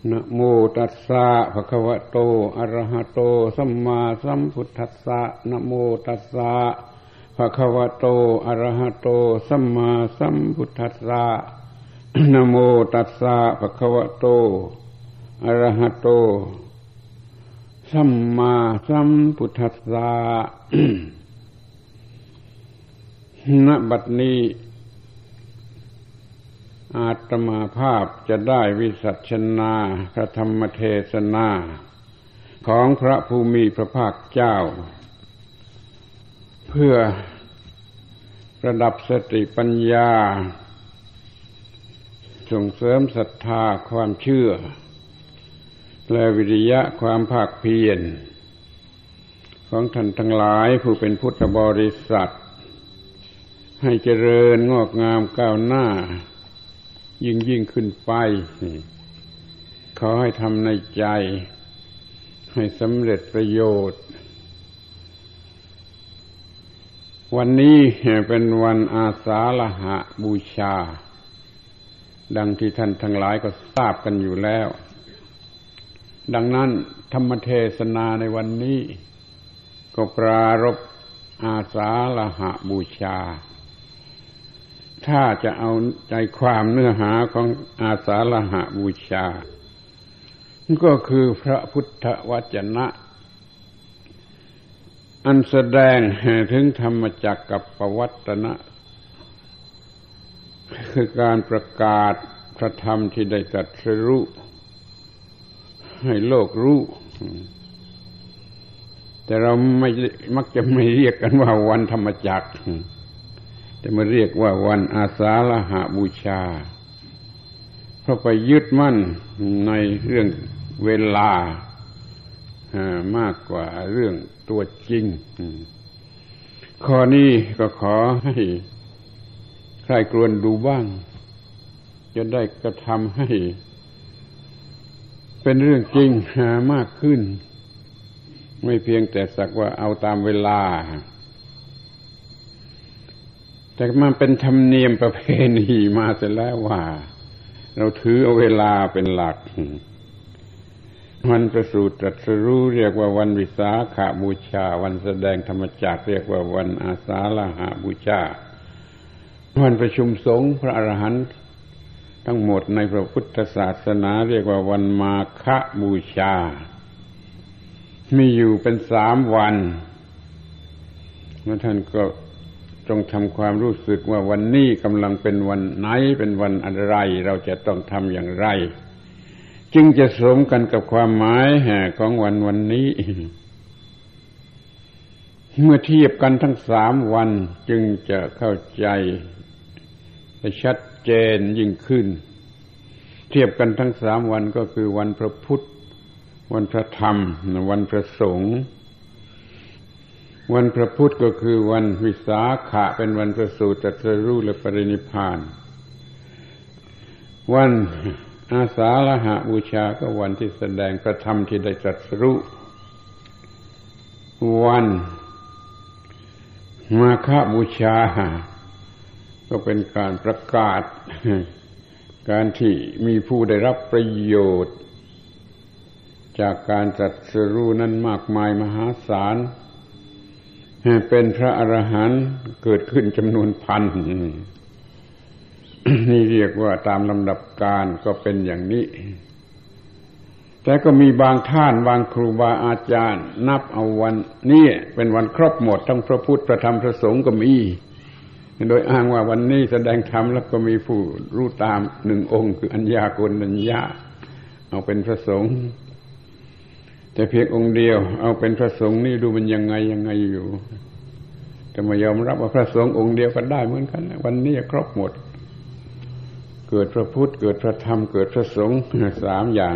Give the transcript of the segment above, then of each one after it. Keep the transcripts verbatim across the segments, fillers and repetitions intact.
นะโมตัสสะภะคะวะโตอะระหะโตสัมมาสัมพุทธัสสะนะโมตัสสะภะคะวะโตอะระหะโตสัมมาสัมพุทธัสสะนะโมตัสสะภะคะวะโตอะระหะโตสัมมาสัมพุทธัสสะ ณ บัดนี้อาตมาภาพจะได้วิสัชนาพระธรรมเทศนาของพระภูมิพระภาคเจ้าเพื่อประดับสติปัญญาส่งเสริมศรัทธาความเชื่อและวิริยะความภาคเพียรของท่านทั้งหลายผู้เป็นพุทธบริษัทให้เจริญงอกงามก้าวหน้ายิ่งยิ่งขึ้นไปขอให้ทำในใจให้สำเร็จประโยชน์วันนี้เป็นวันอาสาฬหบูชาดังที่ท่านทั้งหลายก็ทราบกันอยู่แล้วดังนั้นธรรมเทศนาในวันนี้ก็ปรารภอาสาฬหบูชาถ้าจะเอาใจความเนื้อหาของอาสาฬหบูชาก็คือพระพุทธวจนะอันแสดงถึงธรรมจักรกับปวัตนะคือการประกาศพระธรรมที่ได้ตรัสรู้ให้โลกรู้แต่เราไม่มักจะไม่เรียกกันว่าวันธรรมจักรแต่มาเรียกว่าวันอาสาฬหบูชาเพราะไปยึดมั่นในเรื่องเวลามากกว่าเรื่องตัวจริงข้อนี้ก็ขอให้ใครกรวนดูบ้างจะได้กระทำให้เป็นเรื่องจริงมากขึ้นไม่เพียงแต่สักว่าเอาตามเวลาแต่มันเป็นธรรมเนียมประเพณีมาเสียแล้วว่าเราถือเอาเวลาเป็นหลักวันประสูติตรัสรู้เรียกว่าวันวิสาขบูชาวันแสดงธรรมจักรเรียกว่าวันอาสาฬหบูชาวันประชุมสงฆ์พระอรหันต์ทั้งหมดในพระพุทธศาสนาเรียกว่าวันมาฆบูชามีอยู่เป็นสามวันแล้วท่านก็จงทำความรู้สึกว่าวันนี้กำลังเป็นวันไหนเป็นวันอะไรเราจะต้องทำอย่างไรจึงจะสมกันกับความหมายของวันวันนี้เมื่อเทียบกันทั้งสามวันจึงจะเข้าใจชัดเจนยิ่งขึ้นเทียบกันทั้งสามวันก็คือวันพระพุทธวันพระธรรมวันพระสงฆ์วันพระพุทธก็คือวันวิสาขะเป็นวันประสูติตรัสรู้และปรินิพพานวันอาสาฬหบูชาก็วันที่แสดงพระธรรมที่ได้ตรัสรู้วันมาฆบูชาก็เป็นการประกาศการที่มีผู้ได้รับประโยชน์จากการตรัสรู้นั้นมากมายมหาศาลเป็นพระอรหันต์เกิดขึ้นจำนวนพัน นี่เรียกว่าตามลำดับการก็เป็นอย่างนี้แต่ก็มีบางท่านบางครูบาอาจารย์นับเอาวันนี้เป็นวันครบหมดทั้งพระพุทธพระธรรมพระสงฆ์ก็มีโดยอ้างว่าวันนี้แสดงธรรมแล้วก็มีผู้รู้ตามหนึ่งองค์คืออัญญาโกณัญญาเอาเป็นพระสงฆ์แต่เพียงองค์เดียวเอาเป็นพระสงฆ์นี่ดูมันยังไงยังไงอยู่แต่ไม่ยอมรับว่าพระสงฆ์องค์เดียวก็ได้เหมือนกันวันนี้ครบหมดเกิดพระพุทธเกิดพระธรรมเกิดพระสงฆ์สามอย่าง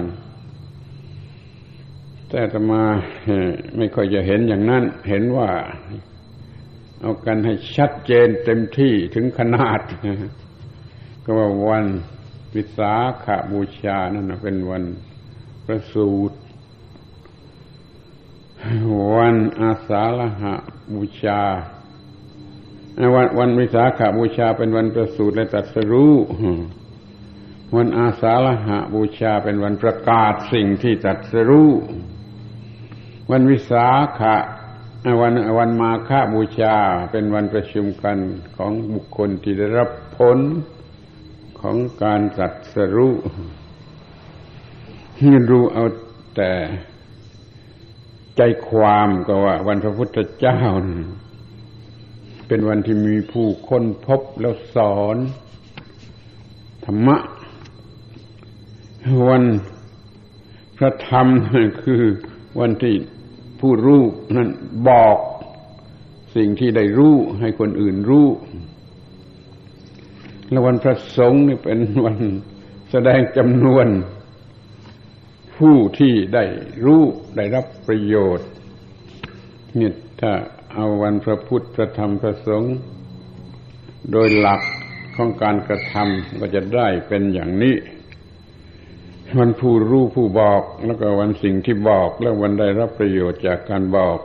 แต่อาตมาไม่ค่อยจะเห็นอย่างนั้นเห็นว่าเอากันให้ชัดเจนเต็มที่ถึงขนาดก็ว่าวันวิสาขบูชานั่นเป็นวันประสูติวันอาสาฬหบูชาวันวันวิสาขบูชาเป็นวันประสูติและตรัสรู้วันอาสาฬหบูชาเป็นวันประกาศสิ่งที่ตรัสรู้วันวิสาขะวันวันมาฆบูชาเป็นวันประชุมกันของบุคคลที่ได้รับผลของการตรัสรู้ให้รู้เอาแต่ใจความก็ว่าวันพระพุทธเจ้าเป็นวันที่มีผู้ค้นพบแล้วสอนธรรมะวันพระธรรมคือวันที่ผู้รู้นั้นบอกสิ่งที่ได้รู้ให้คนอื่นรู้และวันพระสงฆ์นี่เป็นวันแสดงจำนวนผู้ที่ได้รู้ได้รับประโยชน์เนี่ยถ้าเอาวันพระพุทธพระธรรมพระสงฆ์โดยหลักของการกระทำก็จะได้เป็นอย่างนี้วันผู้รู้ผู้บอกแล้วก็วันสิ่งที่บอกแล้ววันได้รับประโยชน์จากการบอก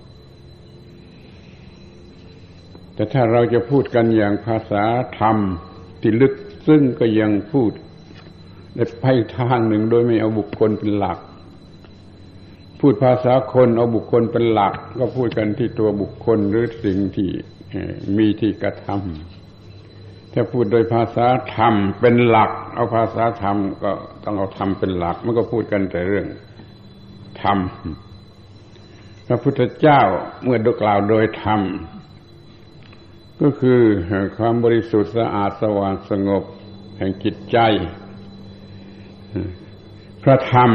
แต่ถ้าเราจะพูดกันอย่างภาษาธรรมที่ลึกซึ้งก็ยังพูดได้ไปทางหนึ่งโดยไม่เอาบุคคลเป็นหลักพูดภาษาคนเอาบุคคลเป็นหลักก็พูดกันที่ตัวบุคคลหรือสิ่งที่มีที่กระทำถ้าพูดโดยภาษาธรรมเป็นหลักเอาภาษาธรรมก็ต้องเอาธรรมเป็นหลักมันก็พูดกันแต่เรื่องธรรมพระพุทธเจ้าเมื่อกล่าวโดยธรรมก็คือความบริสุทธิ์สะอาดสว่างสงบแห่งจิตใจพระธรรม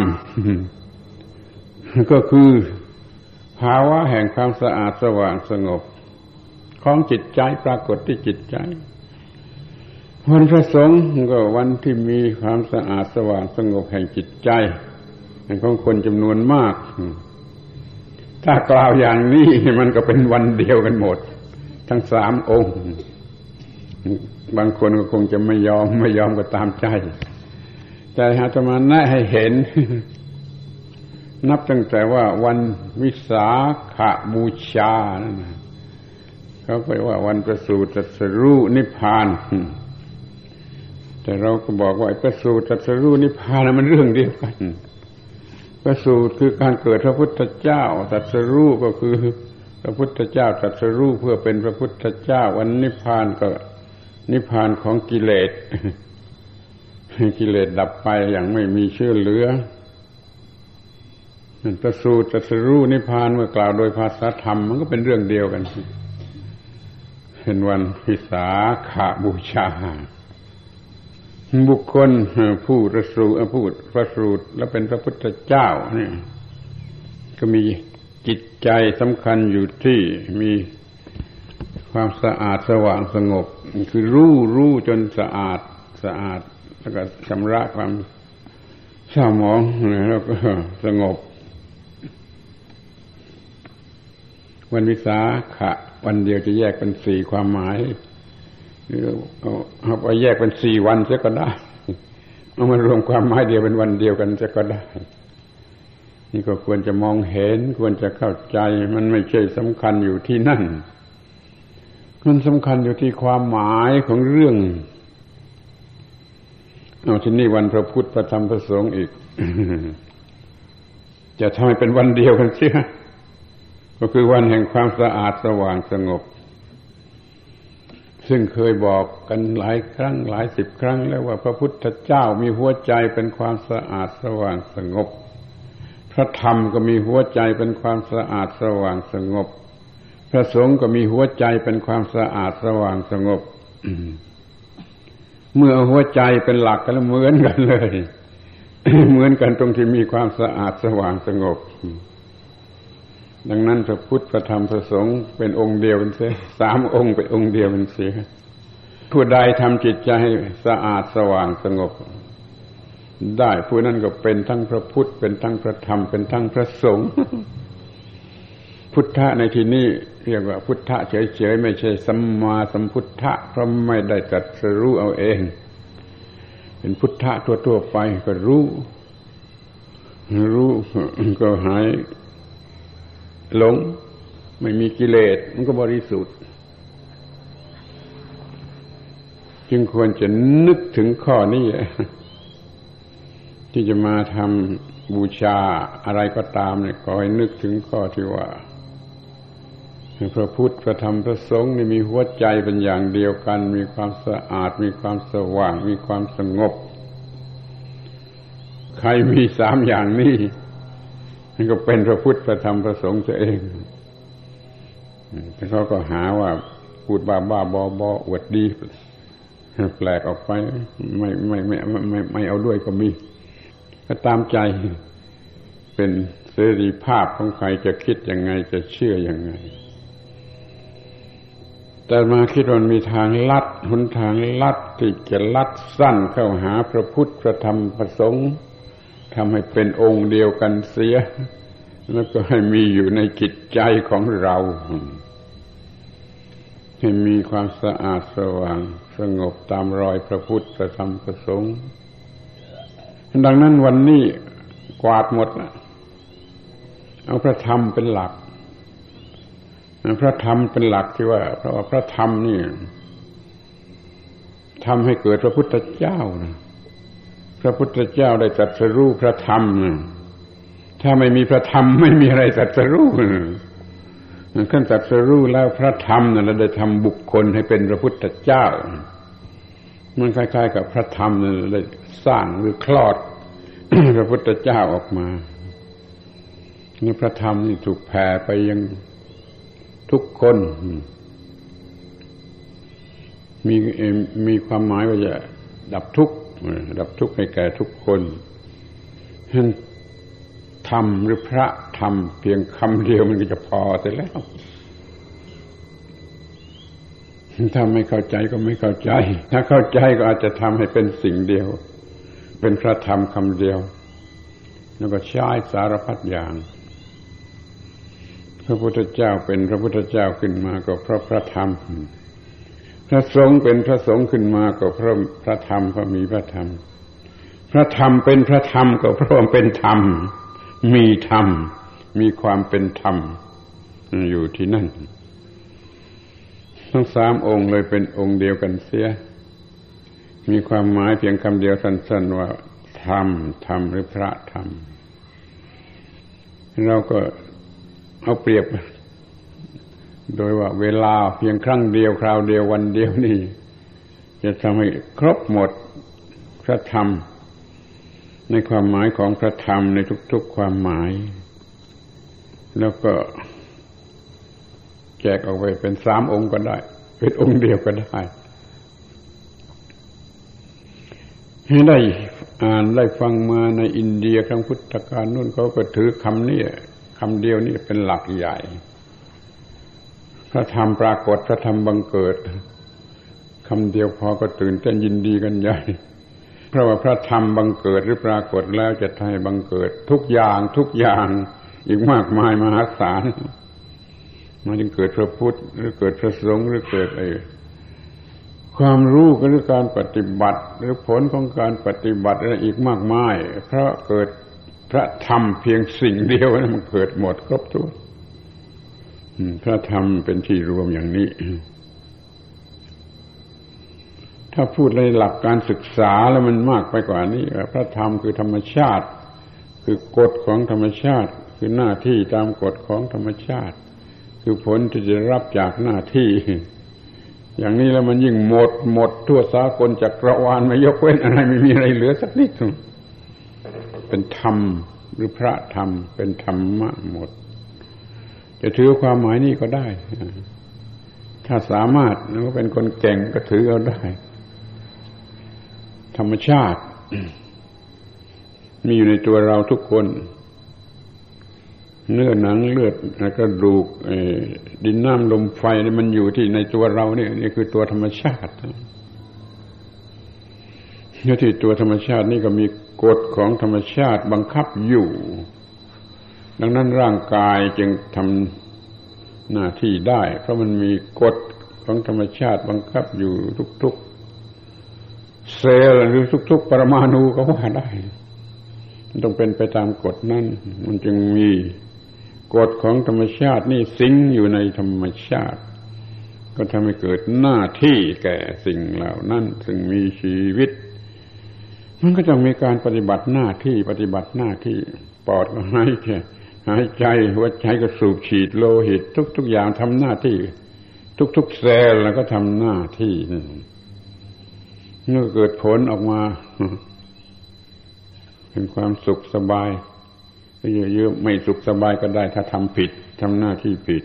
ก็คือภาวะแห่งความสะอาดสว่างสงบของจิตใจปรากฏที่จิตใจวันพระสงฆ์ก็วันที่มีความสะอาดสว่างสงบแห่งจิตใจของคนจำนวนมากถ้ากล่าวอย่างนี้มันก็เป็นวันเดียวกันหมดทั้งสามองค์บางคนก็คงจะไม่ยอมไม่ยอมก็ตามใจแต่อาตมาแนะให้เห็นนับตั้งแต่ว่าวันวิสาขบูชานั่นเขาไปว่าวันประสูติตรัสรู้นิพพานแต่เราก็บอกว่าประสูติตรัสรู้นิพพานมันเรื่องเดียวกันประสูติคือการเกิดพระพุทธเจ้าตรัสรู้ก็คือพระพุทธเจ้าตรัสรู้เพื่อเป็นพระพุทธเจ้าวันนิพพานก็นิพพานของกิเลสกิเลสดับไปอย่างไม่มีเชื้อเหลือประสูติตรัสรู้นิพพานเมื่อกล่าวโดยภาษาธรรมมันก็เป็นเรื่องเดียวกันเป็นวันวิสาขบูชาบุคคลผู้ประสูติผู้ประสูติและเป็นพระพุทธเจ้าเนี่ยก็มีจิตใจสำคัญอยู่ที่มีความสะอาดสว่างสงบคือรู้รู้จนสะอาดสะอาดแล้วก็ชำระความเศร้าหมองแล้วก็สงบวันวิสาขะวันเดียวจะแยกเป็นสี่ความหมายหรือเอาเอาไปแยกเป็นสี่วันเสียก็ได้เอามารวมความหมายเดียวเป็นวันเดียวกันเสียก็ได้นี่ก็ควรจะมองเห็นควรจะเข้าใจมันไม่ใช่สำคัญอยู่ที่นั่นมันสำคัญอยู่ที่ความหมายของเรื่องเอาที่นี่วันพระพุทธพระธรรมพระสงฆ์อีก จะทำให้เป็นวันเดียวกันเสียก็คือวันแห่งความสะอาดสว่างสงบซึ่งเคยบอกกันหลายครั้งหลายสิบครั้งแล้วว่าพระพุทธเจ้ามีหัวใจเป็นความสะอาดสว่างสงบพระธรรมก็มีหัวใจเป็นความสะอาดสว่างสงบพระสงฆ์ก็มีหัวใจเป็นความสะอาดสว่างสงบ เมื่อหัวใจเป็นหลักกันแล้วเหมือนกันเลย เหมือนกันตรงที่มีความสะอาดสว่างสงบดังนั้นพระพุทธพระธรรมพระสงฆ์เป็นองค์เดียวกันเสียสามองค์เป็นองค์เดียวกันเสียผู้ใดทำจิตใจให้สะอาดสว่างสงบได้ผู้นั้นก็เป็นทั้งพระพุทธเป็นทั้งพระธรรมเป็นทั้งพระสงฆ์ พุทธะในที่นี้เรียกว่าพุทธะเฉยๆไม่ใช่สัมมาสัมพุทธะเพราะไม่ได้ตรัสรู้เอาเองเป็นพุทธะทั่วๆไปก็รู้รู้ก็หายหลงไม่มีกิเลสมันก็บริสุทธิ์จึงควรจะนึกถึงข้อนี้ที่จะมาทำบูชาอะไรก็ตามเนี่ยขอให้นึกถึงข้อที่ว่าพระพุทธพระธรรมพระสงฆ์นี่มีหัวใจเป็นอย่างเดียวกันมีความสะอาดมีความสว่างมีความสงบใครมีสามอย่างนี้มันก็เป็นพระพุทธพระธรรมพระสงฆ์เองแต่เขาก็หาว่าพูดบ้าบ้าบอบออวดดีแปลกออกไปไม่ไม่ไม่ไม่ไม่เอาด้วยก็มีก็ตามใจเป็นเสรีภาพของใครจะคิดยังไงจะเชื่อยังไงแต่มาคิดว่ามีทางลัดหนทางลัดที่จะลัดสั้นเข้าหาพระพุทธพระธรรมพระสงฆ์ทำให้เป็นองค์เดียวกันเสียแล้วก็ให้มีอยู่ในจิตใจของเราให้มีความสะอาดสว่างสงบตามรอยพระพุทธพระธรรมพระสงฆ์ดังนั้นวันนี้กวาดหมดเอาพระธรรมเป็นหลักพระธรรมเป็นหลักที่ว่าเพราะว่าพระธรรมนี่ทำให้เกิดพระพุทธเจ้านะพระพุทธเจ้าได้ตรัสรู้พระธรรมนะถ้าไม่มีพระธรรมไม่มีอะไรตรัสรู้ขั้นตรัสรู้แล้วพระธรรมนั่นเราได้ทำบุคคลให้เป็นพระพุทธเจ้ามันคล้ายๆกับพระธรรมนั่นได้สร้างหรือคลอด พระพุทธเจ้าออกมานี่พระธรรมนี่ถูกแผ่ไปยังทุกคนมีมีความหมายว่าจะดับทุกข์ดับทุกข์ให้แก่ทุกคนฉะนั้นธรรมหรือพระธรรมเพียงคำเดียวมันก็จะพอเสร็จแล้วถ้าไม่เข้าใจก็ไม่เข้าใจถ้าเข้าใจก็อาจจะทำให้เป็นสิ่งเดียวเป็นพระธรรมคำเดียวแล้วก็ใช้สารพัดอย่างพระพุทธเจ้าเป็นพระพุทธเจ้าขึ้นมาก็เพราะพระธรรมพระสงฆ์เป็นพระสงฆ์ขึ้นมาก็เพราะพระธรรมเพราะมีพระธรรมพระธรรมเป็นพระธรรมก็เพราะเป็นธรรมมีธรรมมีความเป็นธรรมอยู่ที่นั่นทั้งสามองค์เลยเป็นองค์เดียวกันเสียมีความหมายเพียงคำเดียวสั้นๆว่าธรรมธรรมหรือพระธรรมเราก็เอาเปรียบโดยว่าเวลาเพียงครั้งเดียวคราวเดียววันเดียวนี่จะทำให้ครบหมดพระธรรมในความหมายของพระธรรมในทุกๆความหมายแล้วก็แจกออกไปเป็นสามองค์ก็ได้เป็นองค์เดียวก็ได้ให้ได้อ่านได้ฟังมาในอินเดียครั้งพุทธกาลนู่นเขาก็ถือคำนี้คำเดียวนี่เป็นหลักใหญ่พระธรรมปรากฏพระธรรมบังเกิดคำเดียวพอก็ตื่นเต้นยินดีกันใหญ่เพราะว่าพระธรรมบังเกิดหรือปรากฏแล้วจะให้บังเกิดทุกอย่างทุกอย่างอีกมากมายมหาศาลมันจึงเกิดพระพุทธหรือเกิดพระสงฆ์หรือเกิดไอ้ความรู้หรือการปฏิบัติหรือผลของการปฏิบัติอะไรอีกมากมายเพราะเกิดพระธรรมเพียงสิ่งเดียวนั้นมันเกิดหมดครบถ้วนพระธรรมเป็นที่รวมอย่างนี้ถ้าพูดในหลักการศึกษาแล้วมันมากไปกว่านี้พระธรรมคือธรรมชาติคือกฎของธรรมชาติคือหน้าที่ตามกฎของธรรมชาติคือผลที่จะรับจากหน้าที่อย่างนี้แล้วมันยิ่งหมดหมดทั่วสากลจักรวาลไม่ยกเว้นอะไรไม่มีอะไรเหลือสักนิดเป็นธรรมหรือพระธรรมเป็นธรรมะหมดจะถือความหมายนี้ก็ได้ถ้าสามารถแล้วก็เป็นคนเก่งก็ถือเอาได้ธรรมชาติมีอยู่ในตัวเราทุกคนเนื้อหนังเลือดกระดูกดินน้ำลมไฟนี่มันอยู่ที่ในตัวเราเนี่ยนี่คือตัวธรรมชาติแล้วที่ตัวธรรมชาตินี่ก็มีกฎของธรรมชาติบังคับอยู่ดังนั้นร่างกายจึงทำหน้าที่ได้เพราะมันมีกฎของธรรมชาติบังคับอยู่ทุกๆเซลล์หรือทุกๆปรมาณูก็ว่าได้มันต้องเป็นไปตามกฎนั้นมันจึงมีกฎของธรรมชาตินี่สิงอยู่ในธรรมชาติกก็ทำให้เกิดหน้าที่แก่สิ่งเหล่านั้นซึ่งมีชีวิตมันก็ต้องมีการปฏิบัติหน้าที่ปฏิบัติหน้าที่ปอดก็หายใจหายใจหัวใจก็สูบฉีดโลหิตทุกๆอย่างทำหน้าที่ทุกๆเซลล์แล้วก็ทำหน้าที่นี่ก็เกิดผลออกมาเป็นความสุขสบายเยอะๆไม่สุขสบายก็ได้ถ้าทำผิดทำหน้าที่ผิด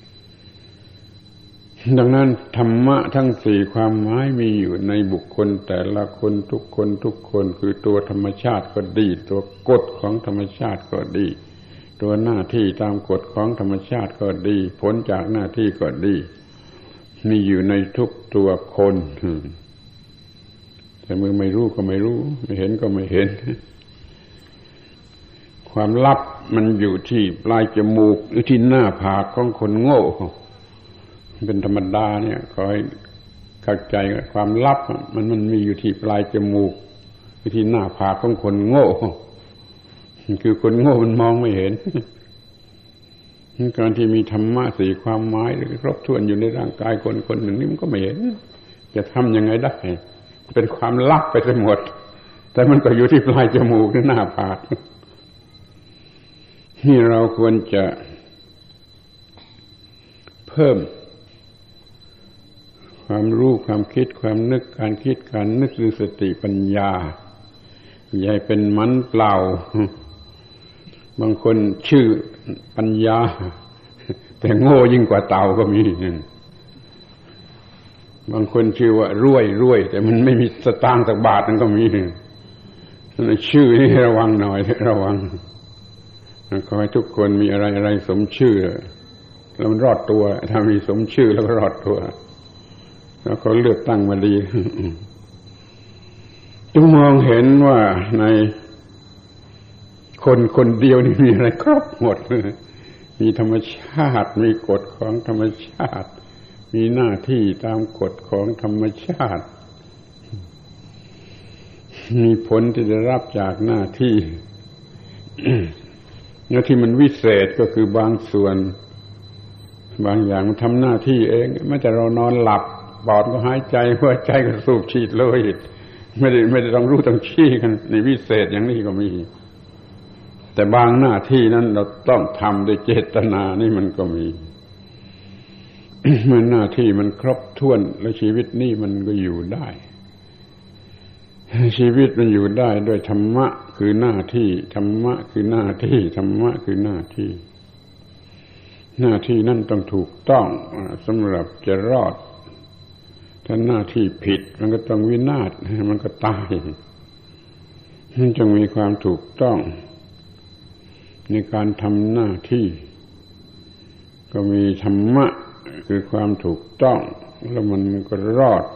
ดังนั้นธรรมะทั้งสี่ความหมายมีอยู่ในบุคคลแต่ละคนทุกคนทุกคนคือตัวธรรมชาติก็ดีตัวกฎของธรรมชาติก็ดีตัวหน้าที่ตามกฎของธรรมชาติก็ดีผลจากหน้าที่ก็ดีมีอยู่ในทุกตัวคนแต่เมื่อไม่รู้ก็ไม่รู้ไม่เห็นก็ไม่เห็นความลับมันอยู่ที่ปลายจมูกหรือที่หน้าผากของคนโง่เป็นธรรมดาเนี่ยขอให้เข้าใจความลับมันมันมีอยู่ที่ปลายจมูกอยู่ที่หน้าผากของคนโง่คือคนโง่มันมองไม่เห็นการที่มีธรรมะสี่ความหมายหรือครบถ้วนอยู่ในร่างกายคนคนหนึ่งนี่มันก็ไม่เห็นจะทำยังไงได้เป็นความลับไปทั้งหมดแต่มันก็อยู่ที่ปลายจมูกหรือหน้าผากนี่เราควรจะเพิ่มความรู้ความคิดความนึกการคิดการนึกหรือสติปัญญาอย่าให้เป็นมันเปล่าบางคนชื่อปัญญาแต่โง่ยิ่งกว่าเต่าก็มีบางคนชื่อว่ารวยรวยแต่มันไม่มีสตางค์สักบาทนั่นก็มีชื่อนี่ระวังหน่อยระวังขอให้ทุกคนมีอะไรอะไรสมชื่อแล้วมันรอดตัวถ้ามีสมชื่อแล้วก็รอดตัวแล้วเขาเลือกตั้งมาดีจงมองเห็นว่าในคนคนเดียวนี่มีอะไรครบหมดมีธรรมชาติมีกฎของธรรมชาติมีหน้าที่ตามกฎของธรรมชาติมีผลที่จะรับจากหน้าที่หน้าที่มันวิเศษก็คือบางส่วนบางอย่างมันทำหน้าที่เองแม้แต่เรานอนหลับปอดก็หายใจหัวใจก็สูบฉีดโลหิตไม่ได้ไม่ได้ต้องรู้ต้องชี้กันในวิเศษอย่างนี้ก็มีแต่บางหน้าที่นั้นเราต้องทำด้วยเจตนานี่มันก็มี เมื่อหน้าที่มันครบถ้วนแล้วชีวิตนี่มันก็อยู่ได้ชีวิตมันอยู่ได้ด้วยธรรมะคือหน้าที่ธรรมะคือหน้าที่ธรรมะคือหน้าที่หน้าที่นั่นต้องถูกต้องสำหรับจะรอดถ้าหน้าที่ผิดมันก็ต้องวินาศมันก็ตายมันจึงมีความถูกต้องในการทำหน้าที่ก็มีธรรมะคือความถูกต้องแล้วมันก็รอด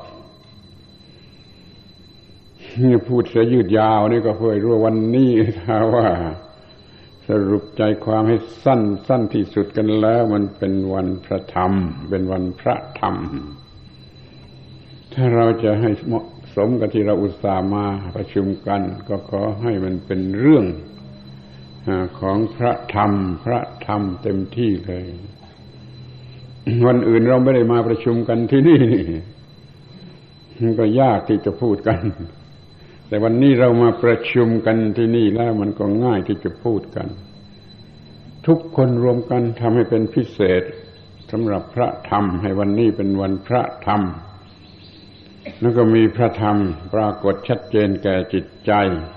นี่พูดเสียยืดยาวนี่ก็เพื่อรู้วันนี้ถ้าว่าสรุปใจความให้สั้นสั้นที่สุดกันแล้วมันเป็นวันพระธรรมเป็นวันพระธรรมถ้าเราจะให้เหมาะสมกับที่เราอุตส่าห์มาประชุมกันก็ขอให้มันเป็นเรื่องของพระธรรมพระธรรมเต็มที่เลยวันอื่นเราไม่ได้มาประชุมกันที่นี่มันก็ยากที่จะพูดกันแต่วันนี้เรามาประชุมกันที่นี่แล้วมันก็ง่ายที่จะพูดกันทุกคนรวมกันทำให้เป็นพิเศษสำหรับพระธรรมให้วันนี้เป็นวันพระธรรมแล้วก็มีพระธรรมปรากฏชัดเจนแก่จิตใจ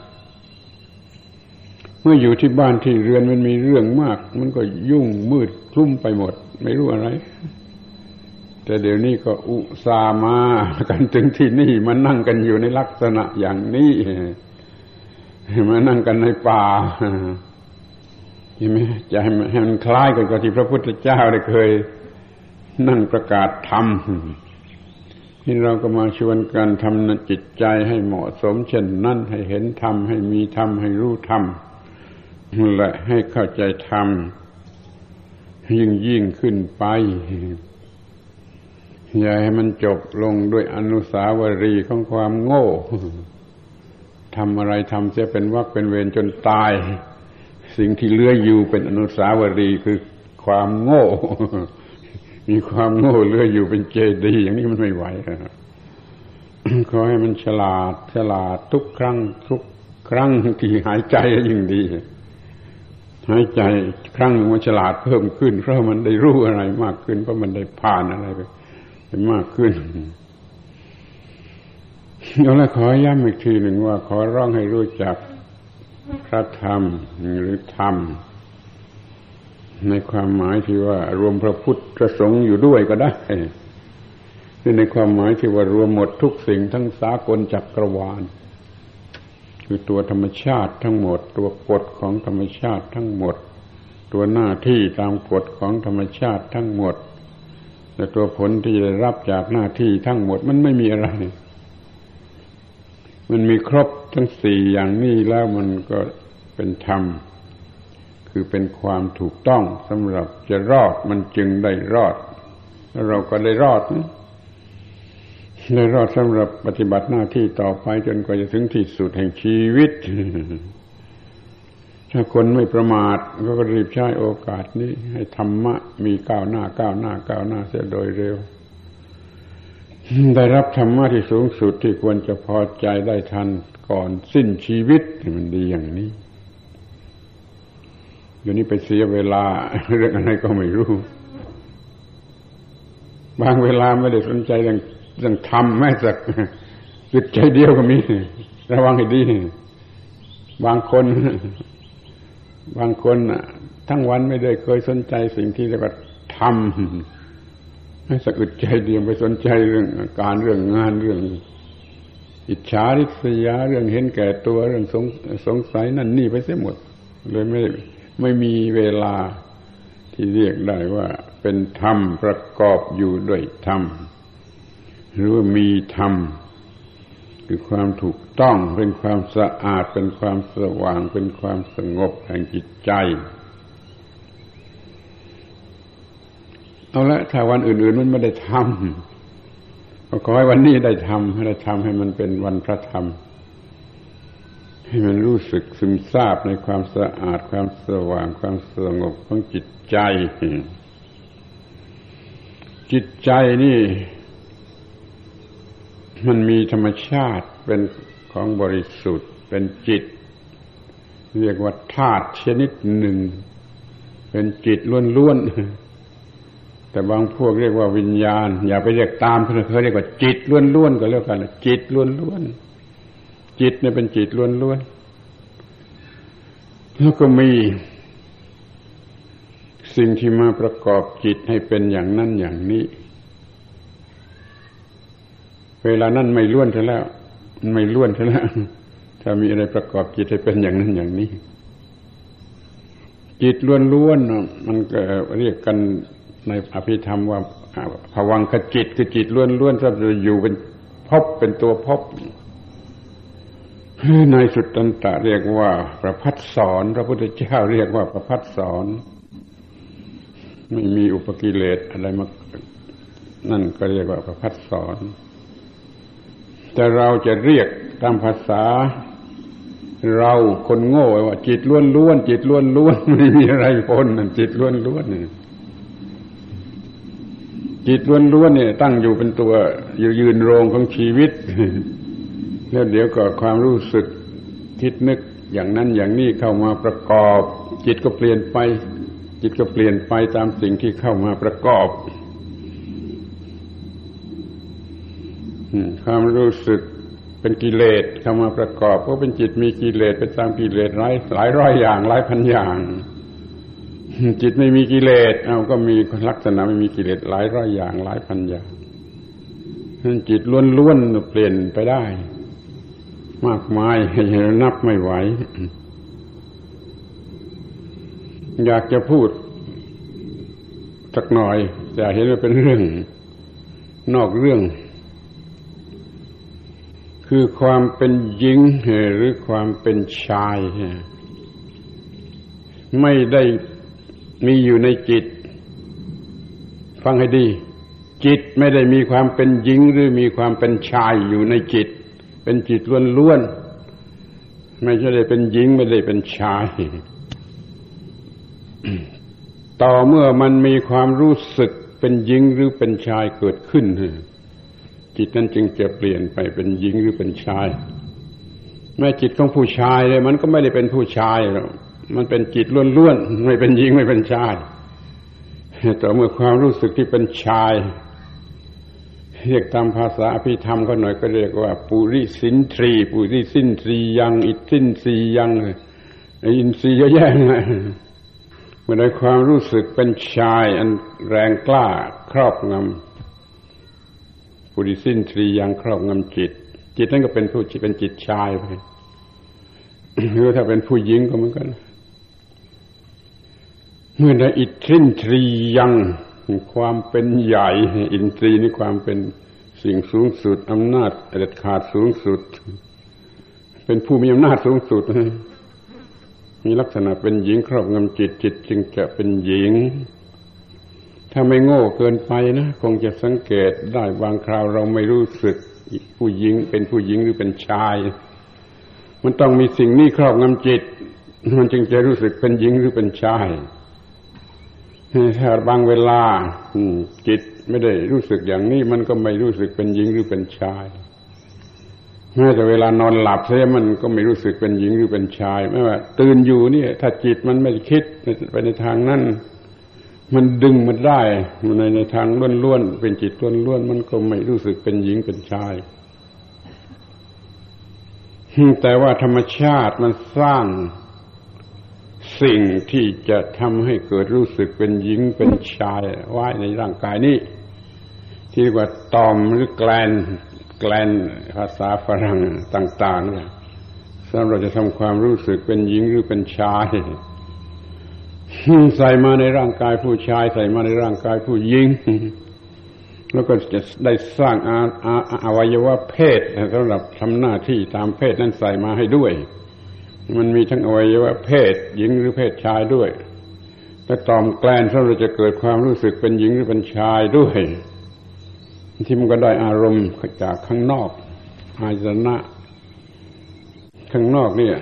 เมื่ออยู่ที่บ้านที่เรือนมันมีเรื่องมากมันก็ยุ่งมืดคลุ้มไปหมดไม่รู้อะไรแต่เดี๋ยวนี้ก็อุตส่าห์มากันถึงที่นี่มานั่งกันอยู่ในลักษณะอย่างนี้มานั่งกันในป่าใช่ไหมจะให้มันคล้ายกันกับที่พระพุทธเจ้าได้เคยนั่งประกาศธรรมที่เราก็มาชวนกันทำจิตใจให้เหมาะสมเช่นนั้นให้เห็นธรรมให้มีธรรมให้รู้ธรรมและให้เข้าใจธรรมยิ่งยิ่งขึ้นไปอย่าให้มันจบลงด้วยอนุสาวรีย์ของความโง่ทำอะไรทำเสียเป็นวรรคเป็นเวรจนตายสิ่งที่เหลืออยู่เป็นอนุสาวรีย์คือความโง่มีความโง่เหลืออยู่เป็นเจดีย์อย่างนี้มันไม่ไหวครับขอให้มันฉลาดฉลาดทุกครั้งทุกครั้งที่หายใจยิ่งดีหายใจครั้งมันฉลาดเพิ่มขึ้นเพราะมันได้รู้อะไรมากขึ้นเพราะมันได้ผ่านอะไรไปมากขึ้นเอาละขอย้ำอีกทีหนึ่งว่าขอร้องให้รู้จักพระธรรมหรือธรรมในความหมายที่ว่ารวมพระพุทธพระสงฆ์อยู่ด้วยก็ได้หรือในความหมายที่ว่ารวมหมดทุกสิ่งทั้งสากลจักรวาลคือตัวธรรมชาติทั้งหมดตัวกฎของธรรมชาติทั้งหมดตัวหน้าที่ตามกฎของธรรมชาติทั้งหมดและตัวผลที่ได้รับจากหน้าที่ทั้งหมดมันไม่มีอะไรมันมีครบทั้งสี่อย่างนี้แล้วมันก็เป็นธรรมคือเป็นความถูกต้องสำหรับจะรอดมันจึงได้รอดแล้วเราก็ได้รอดนะได้รอดสำหรับปฏิบัติหน้าที่ต่อไปจนกว่าจะถึงที่สุดแห่งชีวิตถ้าคนไม่ประมาทก็รีบใช้โอกาสนี้ให้ธรรมะมีก้าวหน้าก้าวหน้าก้าวหน้าเสียโดยเร็วได้รับธรรมะที่สูงสุดที่ควรจะพอใจได้ทันก่อนสิ้นชีวิตมันดีอย่างนี้อยู่นี้ไปเสียเวลาเรื่องอะไรก็ไม่รู้บางเวลาไม่ได้สนใจเรื่องเรื่องธรรมแม้สักจุดใจเดียวก็มีระวังให้ดีบางคนบางคนทั้งวันไม่ได้เคยสนใจสิ่งที่เรียกว่าธรรมให้สักอึดใจเดียวไปสนใจเรื่องการเรื่องงานเรื่องอิจฉาริษยาเรื่องเห็นแก่ตัวเรื่องสงสงสัยนั่นนี่ไปเสียหมดเลยไม่ไม่มีเวลาที่เรียกได้ว่าเป็นธรรมประกอบอยู่ด้วยธรรมหรือว่ามีธรรมคือความถูกต้องเป็นความสะอาดเป็นความสว่างเป็นความสงบแห่งจิตใจเอาละถ้าวันอื่นๆมันไม่ได้ทำก็ขอให้วันนี้ได้ทำให้ได้ทำให้มันเป็นวันพระธรรมให้มันรู้สึกซึมซาบในความสะอาดความสว่างความสงบของจิตใจจิตใจนี่มันมีธรรมชาติเป็นของบริสุทธิ์เป็นจิตเรียกว่าธาตุชนิดหนึ่งเป็นจิตล้วนๆแต่บางพวกเรียกว่าวิญญาณอย่าไปเรียกตามเขาเรียกว่าจิตล้วนๆก็แล้วกันจิตล้วนๆจิตเนี่ยเป็นจิตล้วนๆแล้วก็มีสิ่งที่มาประกอบจิตให้เป็นอย่างนั้นอย่างนี้เวลานั้นไม่ล้วนซะแล้วไม่ล้วนซะแล้วถ้ามีอะไรประกอบจิตให้เป็นอย่างนั้นอย่างนี้จิตล้วนๆมันก็เรียกกันในอภิธรรมว่าภวังคจิตคือจิตล้วนๆจะอยู่เป็นภพเป็นตัวภพในสุตตันตะเรียกว่าประภัสสรพระพุทธเจ้าเรียกว่าประภัสสรไม่มีอุปกิเลสอะไรมานั่นก็เรียกว่าประภัสสรแต่เราจะเรียกตามภาษาเราคนโง่ว่าจิตล้วนๆจิตล้วนๆไม่มีอะไรปนนั่นจิตล้วนๆนี่จิตล้วนๆเนี่ยตั้งอยู่เป็นตัวยืนโรงของชีวิตแล้วเดี๋ยวก็ความรู้สึกคิดนึกอย่างนั้นอย่างนี้เข้ามาประกอบจิตก็เปลี่ยนไปจิตก็เปลี่ยนไปตามสิ่งที่เข้ามาประกอบความรู้สึกเป็นกิเลสเข้ามาประกอบเพราะเป็นจิตมีกิเลสไปตามกิเลสหลายหลายร้อยอย่างหลายพันอย่างจิตไม่มีกิเลสเอาก็มีลักษณะไม่มีกิเลสหลายร้อยอย่างหลายพันอย่างนั่นจิตล้วนๆเปลี่ยนไปได้มากมายให้นับไม่ไหวอยากจะพูดสักหน่อยจะเห็นว่าเป็นเรื่องนอกเรื่องคือความเป็นหญิงหรือความเป็นชายไม่ได้มีอยู่ในจิตฟังให้ดีจิตไม่ได้มีความเป็นหญิงหรือมีความเป็นชายอยู่ในจิตเป็นจิตล้วนๆไม่ใช่ได้เป็นหญิงไม่ได้เป็นชายต่อเมื่อมันมีความรู้สึกเป็นหญิงหรือเป็นชายเกิดขึ้นจิตนั้นจึงจะเปลี่ยนไปเป็นหญิงหรือเป็นชายแม้จิตของผู้ชายเลยมันก็ไม่ได้เป็นผู้ชายหรอกมันเป็นจิตล้วนๆไม่เป็นหญิงไม่เป็นชายแต่เมื่อความรู้สึกที่เป็นชายเรียกตามภาษาอภิธรรมก็หน่อยก็เรียกว่าปุริสินทรีปุริสินทรียังอิสินทรียังอินทรีย์เยอะแยะนะเมื่อได้ความรู้สึกเป็นชายอันแรงกล้าครอบงำปุริสินทรียังครอบงำจิตจิตนั่นก็เป็นผู้เป็นจิตชายไปหรือถ้าเป็นผู้หญิงก็เหมือนกันเมื่อได้อิทธินทรียังความเป็นใหญ่อินทรีย์นี่ความเป็นสิ่งสูงสุดอำนาจเด็ดขาดสูงสุดเป็นผู้มีอำนาจสูงสุดมีลักษณะเป็นหญิงครอบงำจิตจิตจึงจะเป็นหญิงถ้าไม่โง่เกินไปนะคงจะสังเกตได้บางคราวเราไม่รู้สึกผู้หญิงเป็นผู้หญิงหรือเป็นชายมันต้องมีสิ่งนี้ครอบงำจิตมันจึงจะรู้สึกเป็นหญิงหรือเป็นชายถ้าบางเวลาจิตไม่ได้รู้สึกอย่างนี้มันก็ไม่รู้สึกเป็นหญิงหรือเป็นชายแม้แต่เวลานอนหลับเสียมันก็ไม่รู้สึกเป็นหญิงหรือเป็นชายไม่ว่าตื่นอยู่นี่ถ้าจิตมันไม่คิดไปในทางนั้นมันดึงมันได้ในในทางล้วนๆเป็นจิตล้วนๆมันก็ไม่รู้สึกเป็นหญิงเป็นชายแต่ว่าธรรมชาติมันสร้างสิ่งที่จะทำให้เกิดรู้สึกเป็นหญิงเป็นชายไว้ในร่างกายนี้ที่เรียกว่าต่อมหรือแกลนแกลนภาษาฝรั่งต่างๆเนี่ยสำหรับเราจะทำความรู้สึกเป็นหญิงหรือเป็นชายใส่มาในร่างกายผู้ชายใส่มาในร่างกายผู้หญิงแล้วก็จะได้สร้างอาอาอวัยวะเพศสำหรับทำหน้าที่ตามเพศนั้นใส่มาให้ด้วยมันมีทั้งอวัยวะเพศหญิงหรือเพศชายด้วยและต่อมแกลนสำหรับจะเกิดความรู้สึกเป็นหญิงหรือเป็นชายด้วยที่มันก็ได้อารมณ์จากข้างนอกอายตนะข้างนอกเนี่ย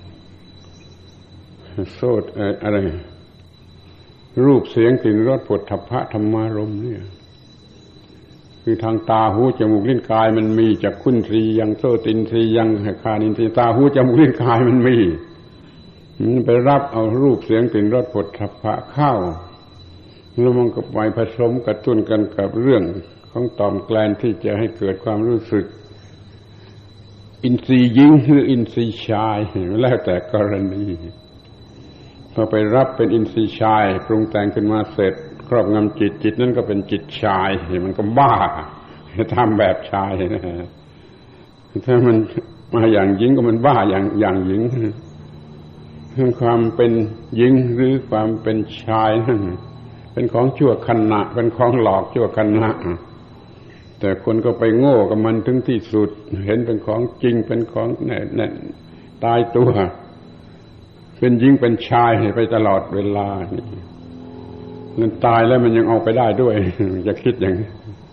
โสตอะไรรูปเสียงกลิ่นรสโผฏฐัพพะธรรมารมณ์เนี่ยคือทางตาหูจมูกลิ้นกายมันมีจักขุนทรีย์ยังโสตินทรีย์ยังคานินทรีย์ตาหูจมูกลิ้นกายมันมีมันไปรับเอารูปเสียงกลิ่นรสโผฏฐัพพะเข้าแล้วมันก็ไปผสมกระตุ้นกันกับเรื่องของต่อมแกลนที่จะให้เกิดความรู้สึกอินทรีย์หญิงหรืออินทรีย์ชายแล้วแต่กรณีพอไปรับเป็นอินทรีย์ชายปรุงแต่งขึ้นมาเสร็จครอบงำจิตจิตนั่นก็เป็นจิตชายมันก็บ้าทำแบบชายนะถ้ามันมาอย่างหญิงก็มันบ้าอย่างอย่างหญิงเรื่องความเป็นหญิงหรือความเป็นชายนั่นเป็นของชั่วขณะเป็นของหลอกชั่วขณะแต่คนก็ไปโง่กับมันถึงที่สุดเห็นเป็นของจริงเป็นของแน่แน่ตายตัวเป็นหญิงเป็นชายไปตลอดเวลานี่มันตายแล้วมันยังเอาไปได้ด้วยจะคิดอย่างนี้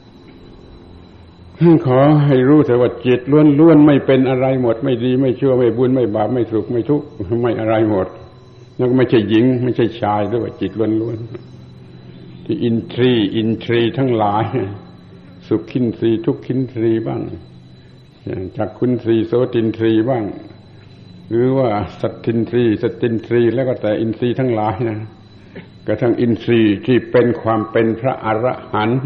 ขอให้รู้แต่ว่าจิตล้วนๆไม่เป็นอะไรหมดไม่ดีไม่ชั่วไม่บุญไม่บาปไม่สุขไม่ทุกข์ไม่อะไรหมดแล้วก็ไม่ใช่หญิงไม่ใช่ชายด้วยจิตล้วนๆที่อินทรีย์อินทรีย์ทั้งหลายสุขินทรีย์ทุกขินทรีย์บ้างจักขุนทรีย์โสตินทรีย์บ้างหรือว่าสัตทินทรีย์สตินทรีย์แล้วก็แต่อินทรีย์ทั้งหลายนะกระทั่งอินทรีย์ที่เป็นความเป็นพระอรหันต์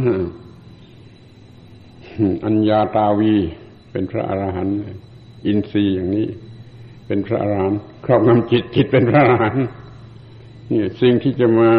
อัญญาตาวีเป็นพระอรหันต์อินทรีย์อย่างนี้เป็นพระอรหันต์ครอบงำจิตจิตเป็นพระอรหันต์นี่สิ่งที่จะมา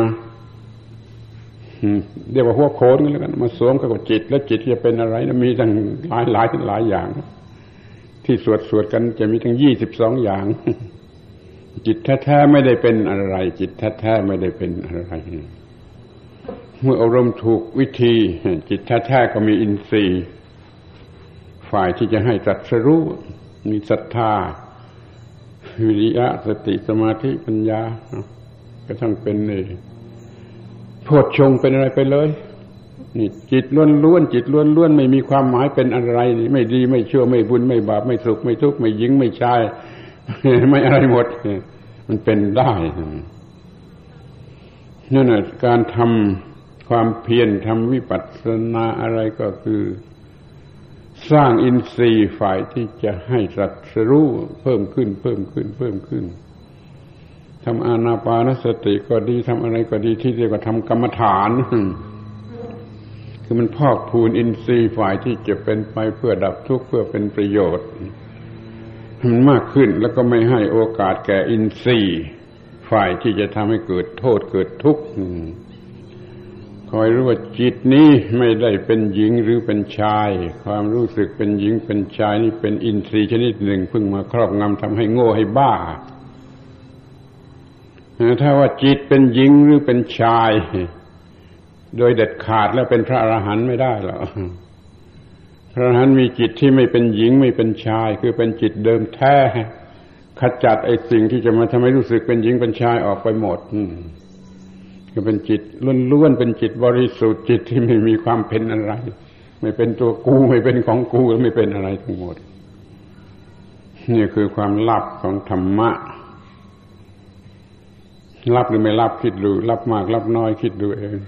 เรียกว่าหัวโขนกันแล้วกันมาสวมกับจิตแล้วจิตจะเป็นอะไรนะมีทั้งหลายหลายหลายอย่างที่สวดสวดกันจะมีทั้งยี่สิบสองอย่างจิตแท้ๆไม่ได้เป็นอะไรจิตแท้ๆไม่ได้เป็นอะไรเมื่ออารมณ์ถูกวิธีจิตแท้ๆก็มีอินทรีย์ฝ่ายที่จะให้ตรัสรู้มีศรัทธาวิริยะสติสมาธิปัญญาก็ทั้งเป็นนี่โพชฌงค์เป็นอะไรไปเลยนี่จิตล้วนๆจิตล้วนๆไม่มีความหมายเป็นอะไรนี่ไม่ดีไม่ชั่วไม่บุญไม่บาปไม่สุขไม่ทุกข์ไม่หญิงไม่ชายไม่อะไรหมดมันเป็นได้นั่นแหละการทำความเพียรทำวิปัสสนาอะไรก็คือสร้างอินทรีย์ฝ่ายที่จะให้ตรัสรู้เพิ่มขึ้นเพิ่มขึ้นเพิ่มขึ้นทำอานาปานสติก็ดีทำอะไรก็ดีที่เรียกว่าทำกรรมฐานคือมันพอกพูนอินทรีย์ฝ่ายที่จะเป็นไปเพื่อดับทุกข์เพื่อเป็นประโยชน์มันมากขึ้นแล้วก็ไม่ให้โอกาสแก่อินทรีย์ฝ่ายที่จะทำให้เกิดโทษเกิดทุกข์คอยรู้ว่าจิตนี้ไม่ได้เป็นหญิงหรือเป็นชายความรู้สึกเป็นหญิงเป็นชายนี่เป็นอินทรีย์ชนิดหนึ่งเพิ่งมาครอบงำทำให้โง่ให้บ้าถ้าว่าจิตเป็นหญิงหรือเป็นชายโดยเด็ดขาดแล้วเป็นพระอรหันต์ไม่ได้หรอกพระอรหันต์มีจิตที่ไม่เป็นหญิงไม่เป็นชายคือเป็นจิตเดิมแท้ขจัดไอ้สิ่งที่จะมาทำให้รู้สึกเป็นหญิงเป็นชายออกไปหมดคือเป็นจิตล้วนๆเป็นจิตบริสุทธิ์จิตที่ไม่มีความเป็นอะไรไม่เป็นตัวกูไม่เป็นของกูไม่เป็นอะไรทั้งหมดนี่คือความลับของธรรมะลับหรือไม่ลับคิดดูลับมากลับน้อยคิดดูเอง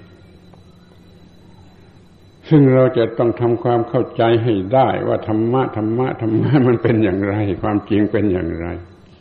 ซึ่งเราจะต้องทำความเข้าใจให้ได้ว่าธรรมะธรรมะธรรมะมันเป็นอย่างไรความจริงเป็นอย่างไร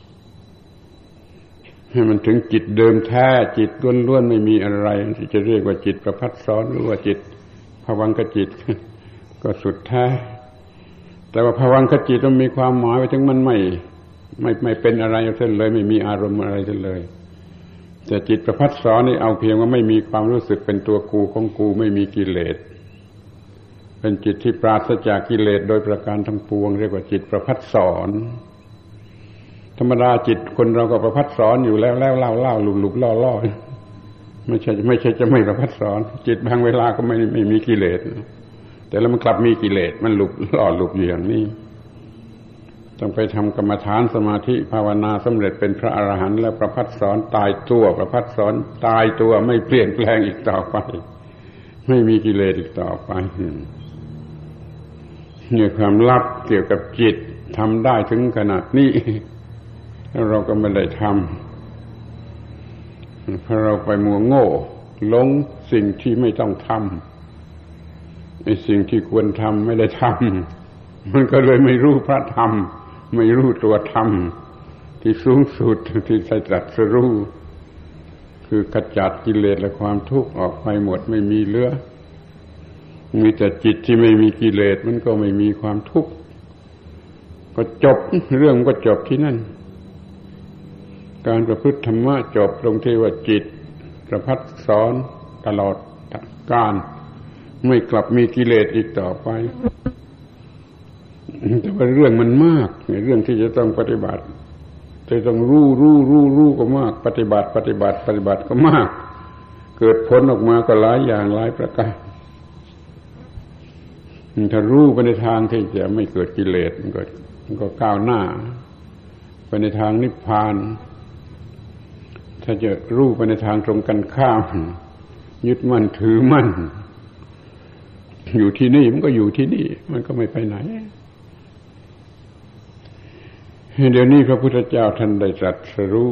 ให้มันถึงจิตเดิมแท้จิตล้วนๆไม่มีอะไรที่จะเรียกว่าจิตประภัสสรหรือว่าจิตภวังคจิตก็สุดแท้แต่ว่าภวังคจิตมันมีความหมายว่าถึงมันไม่ไม่ไม่เป็นอะไรเส้นเลยไม่มีอารมณ์อะไรเส้นเลยแต่จิตประภัสสรนี่เอาเพียงว่าไม่มีความรู้สึกเป็นตัวกูของกูไม่มีกิเลสเป็นจิตที่ปราศจากกิเลสโดยประการทั้งปวงเรียกว่าจิตประภัสสรธรรมดาจิตคนเราก็ประภัสสรอยู่แล้วแล้วเล่าเล่าหลุบหลุบล่อล่อไม่ใช่ไม่ใช่จะไม่ประภัสสรจิตบางเวลาก็ไม่ไม่มีกิเลสแต่แล้วมันกลับมีกิเลสมันหลุบล่อหลุบอยู่อย่างนี้ต้องไปทำกรรมฐานสมาธิภาวนาสำเร็จเป็นพระอรหันต์แล้วประภัสสรตายตัวประภัสสรตายตัวไม่เปลี่ยนแปลงอีกต่อไปไม่มีกิเลสอีกต่อไปนี่ความลับเกี่ยวกับจิตทำได้ถึงขนาดนี้แล้วเราก็ไม่ได้ทำเพราะเราไปมัวโง่หลงสิ่งที่ไม่ต้องทำไอ้สิ่งที่ควรทำไม่ได้ทำมันก็เลยไม่รู้พระธรรมไม่รู้ตัวธรรมที่สูงสุดที่ใส่ตรัสรู้คือขจัดกิเลสและความทุกข์ออกไปหมดไม่มีเหลือมีแต่จิตที่ไม่มีกิเลสมันก็ไม่มีความทุกข์ก็จบเรื่องก็จบที่นั่นการประพฤติธรรมะจบลงที่ว่าจิตประภัสสรตลอดกาลไม่กลับมีกิเลสอีกต่อไปแต่ว่าเรื่องมันมากเรื่องที่จะต้องปฏิบัติจะต้องรู้รู้รู้รู้ก็มากปฏิบัติปฏิบัติปฏิบัติก็มากเกิดผลออกมาก็หลายอย่างหลายประการถ้ารู้ไปในทางที่จะไม่เกิดกิเลสมันก็มันก็ก้าวหน้าไปในทางนิพพานถ้าจะรู้ไปในทางตรงกันข้ามยึดมั่นถือมั่นอยู่ที่นี่มันก็อยู่ที่นี่มันก็ไม่ไปไหนเดี๋ยวนี้พระพุทธเจ้าท่านได้ตรัสรู้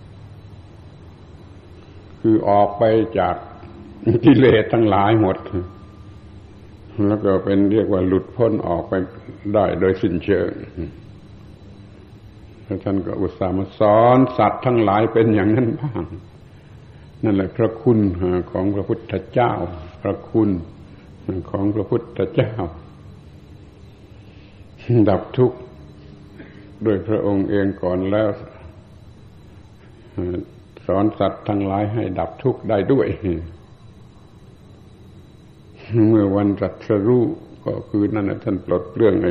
คือออกไปจากกิเลสทั้งหลายหมดแล้วก็เป็นเรียกว่าหลุดพ้นออกไปได้โดยสิ้นเชิงแล้วท่านก็อุตส่าห์มาสอนสัตว์ทั้งหลายเป็นอย่างนั้นบ้างนั่นแหละพระคุณของพระพุทธเจ้าพระคุณของพระพุทธเจ้าดับทุกข์ด้วยพระองค์เองก่อนแล้วสอนสัตว์ทั้งหลายให้ดับทุกข์ได้ด้วยเมื่อวันตรัสรู้ก็คือนั่นน่ะท่านปลดเรื่องไอ้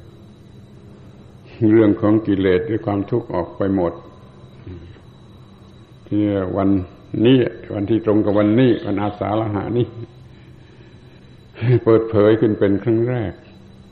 เรื่องของกิเลสด้วยความทุกข์ออกไปหมดที่วันนี้วันที่ตรงกับวันนี้วันอาสาฬหะนี้เปิดเผยขึ้นเป็นครั้งแรก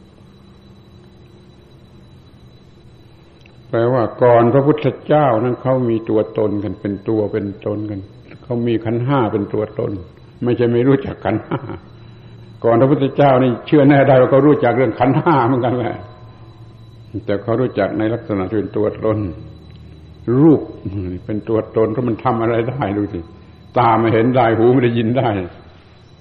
แปลว่าก่อนพระพุทธเจ้านั้นเขามีตัวตนกันเป็นตัวเป็นตนกันเขามีขันธ์ห้าเป็นตัวตนไม่ใช่ไม่รู้จักขันธ์ห้าก่อนพระพุทธเจ้านี่เชื่อแน่ได้ว่าเขารู้จักเรื่องขันธ์ห้าเหมือนกันแหละแต่เขารู้จักในลักษณะที่เป็นตัวตนรูปเป็นตัวตนเพราะมันทำอะไรได้ดูสิตาไม่เห็นได้หูไม่ได้ยินได้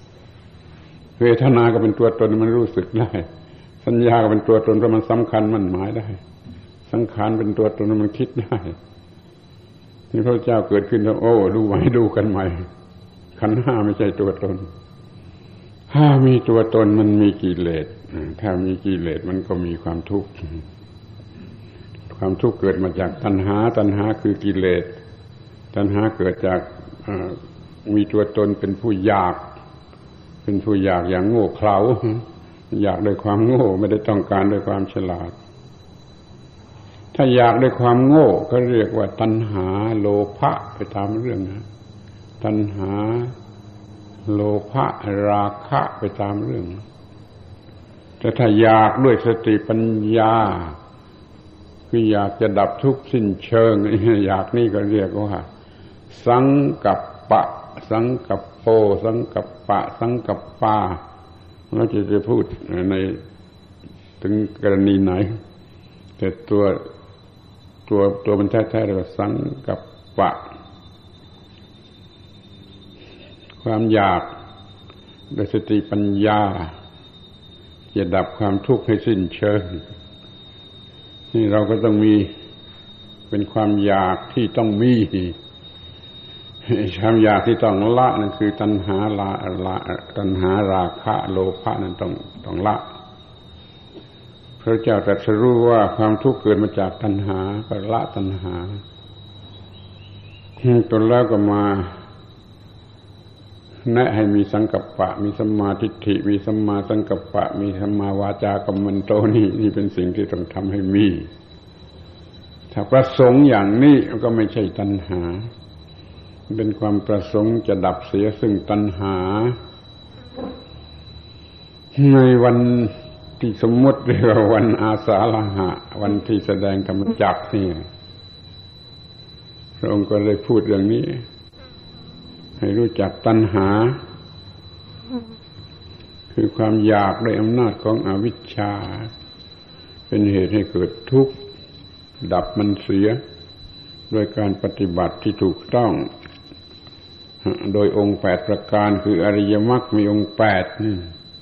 เวทนาก็เป็นตัวตนมันรู้สึกได้สัญญาก็เป็นตัวตนเพราะมันสำคัญมันหมายได้สังขารเป็นตัวตนมันคิดได้นี่พระเจ้าเกิดขึ้นแล้วโอ้ดูไว้ดูกันใหม่ขันธ์ห้าไม่ใช่ตัวตนถ้ามีตัวตนมันมีกิเลสถ้ามีกิเลสมันก็มีความทุกข์ความทุกข์เกิดมาจากตัณหาตัณหาคือกิเลสตัณหาเกิดจากมีตัวตนเป็นผู้อยากเป็นผู้อยากอย่างโง่เขลาอยากด้วยความโง่ไม่ได้ต้องการด้วยความฉลาดถ้าอยากด้วยความโง่ก็เรียกว่าตัณหาโลภะไปตามเรื่องนะตัณหาโลภะราคะไปตามเรื่องแต่ถ้าอยากด้วยสติปัญญาคืออยากจะดับทุกข์สิ้นเชิงอยากนี่ก็เรียกว่าสังกัปปะสังกัปโปสังกัปปะสังกัปปาเราจะจะพูดในถึงกรณีไหนแต่ตัวตัวตัวมันแท้ๆเรียกว่าสังกัปปะความอยากโดยสติปัญญาจะดับความทุกข์ให้สิ้นเชิงนี่เราก็ต้องมีเป็นความอยากที่ต้องมีความอยากที่ต้องละนั่นคือตัณหาละละตัณหาราคะโลภะนั่นต้องต้องละพระเจ้าตรัสรู้ว่าความทุกข์เกิดมาจากตัณหาก็ละตัณหาตนแล้วก็มาแนะให้มีสังกัปปะมีสัมมาทิฏฐิมีสัมมาสังกัปปะมีสัมมาวาจากัมมันโตนี่นี่เป็นสิ่งที่ต้องทำให้มีถ้าประสงค์อย่างนี้ก็ไม่ใช่ตัณหาเป็นความประสงค์จะดับเสียซึ่งตัณหาในวันที่สมมติเรียกว่าวันอาสาฬหะวันที่แสดงธรรมจักรนี่พระองค์ก็ได้พูดเรื่องนี้ให้รู้จักตัณหาคือความอยากด้วยอำนาจของอวิชชาเป็นเหตุให้เกิดทุกข์ดับมันเสียโดยการปฏิบัติที่ถูกต้องโดยองค์แปดประการคืออริยมรรคมีองค์แปดนี่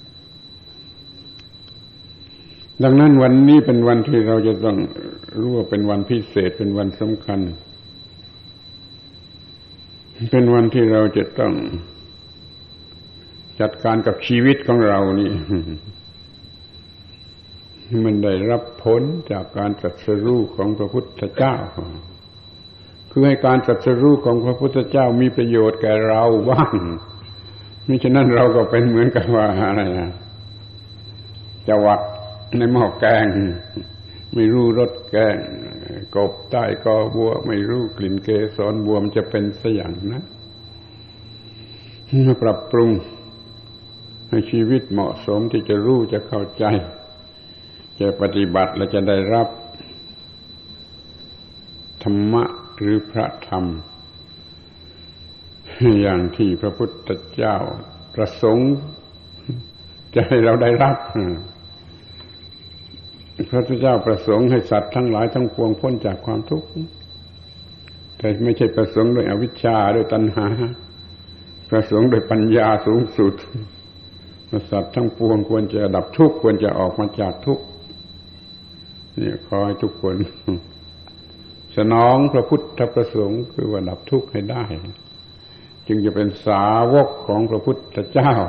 ดังนั้นวันนี้เป็นวันที่เราจะต้องรู้ว่าเป็นวันพิเศษเป็นวันสำคัญเป็นวันที่เราจะต้องจัดการกับชีวิตของเรานี่มันได้รับผลจากการตรัสรู้ของพระพุทธเจ้าคือให้การตรัสรู้ของพระพุทธเจ้ามีประโยชน์แก่เราบ้างมิฉะนั้นเราก็เป็นเหมือนกับว่าอะไรนะจะวัดในหม้อแกงไม่รู้รสแกงกบใต้กอบัวไม่รู้กลิ่นเกสรบัวมันจะเป็นสักอย่างนะปรับปรุงให้ชีวิตเหมาะสมที่จะรู้จะเข้าใจจะปฏิบัติและจะได้รับธรรมะหรือพระธรรมอย่างที่พระพุทธเจ้าประสงค์จะให้เราได้รับพระพุทธเจ้าประสงค์ให้สัตว์ทั้งหลายทั้งปวงพ้นจากความทุกข์แต่ไม่ใช่ประสงค์ด้วยอวิชชาด้วยตัณหาประสงค์ด้วยปัญญาสูงสุดสัตว์ทั้งปวงควรจะดับทุกข์ควรจะออกมาจากทุกข์นี่ขอให้ทุกคนสนองพระพุทธประสงค์คือว่าดับทุกข์ให้ได้จึงจะเป็นสาวกของพระพุทธเจ้า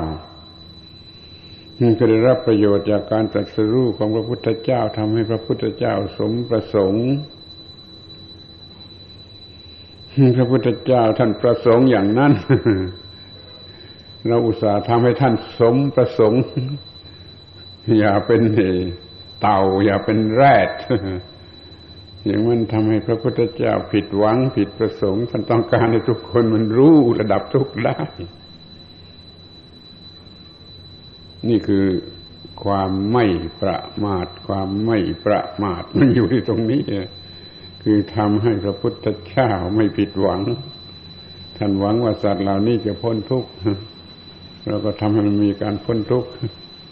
ก็ได้รับประโยชน์จากการตรัสรู้ของพระพุทธเจ้าทำให้พระพุทธเจ้าสมประสงค์พระพุทธเจ้าท่านประสงค์อย่างนั้นเราอุตส่าห์ทำให้ท่านสมประสงค์อย่าเป็นเต่าอย่าเป็นแรดอย่างมันทำให้พระพุทธเจ้าผิดหวังผิดประสงค์ท่านต้องการให้ทุกคนมันรู้ระดับทุกข์ได้นี่คือความไม่ประมาทความไม่ประมาทมันอยู่ที่ตรงนี้คือทำให้พระพุทธเจ้าไม่ผิดหวังท่านหวังว่าสัตว์เหล่านี้จะพ้นทุกข์เราก็ทำให้มันมีการพ้นทุกข์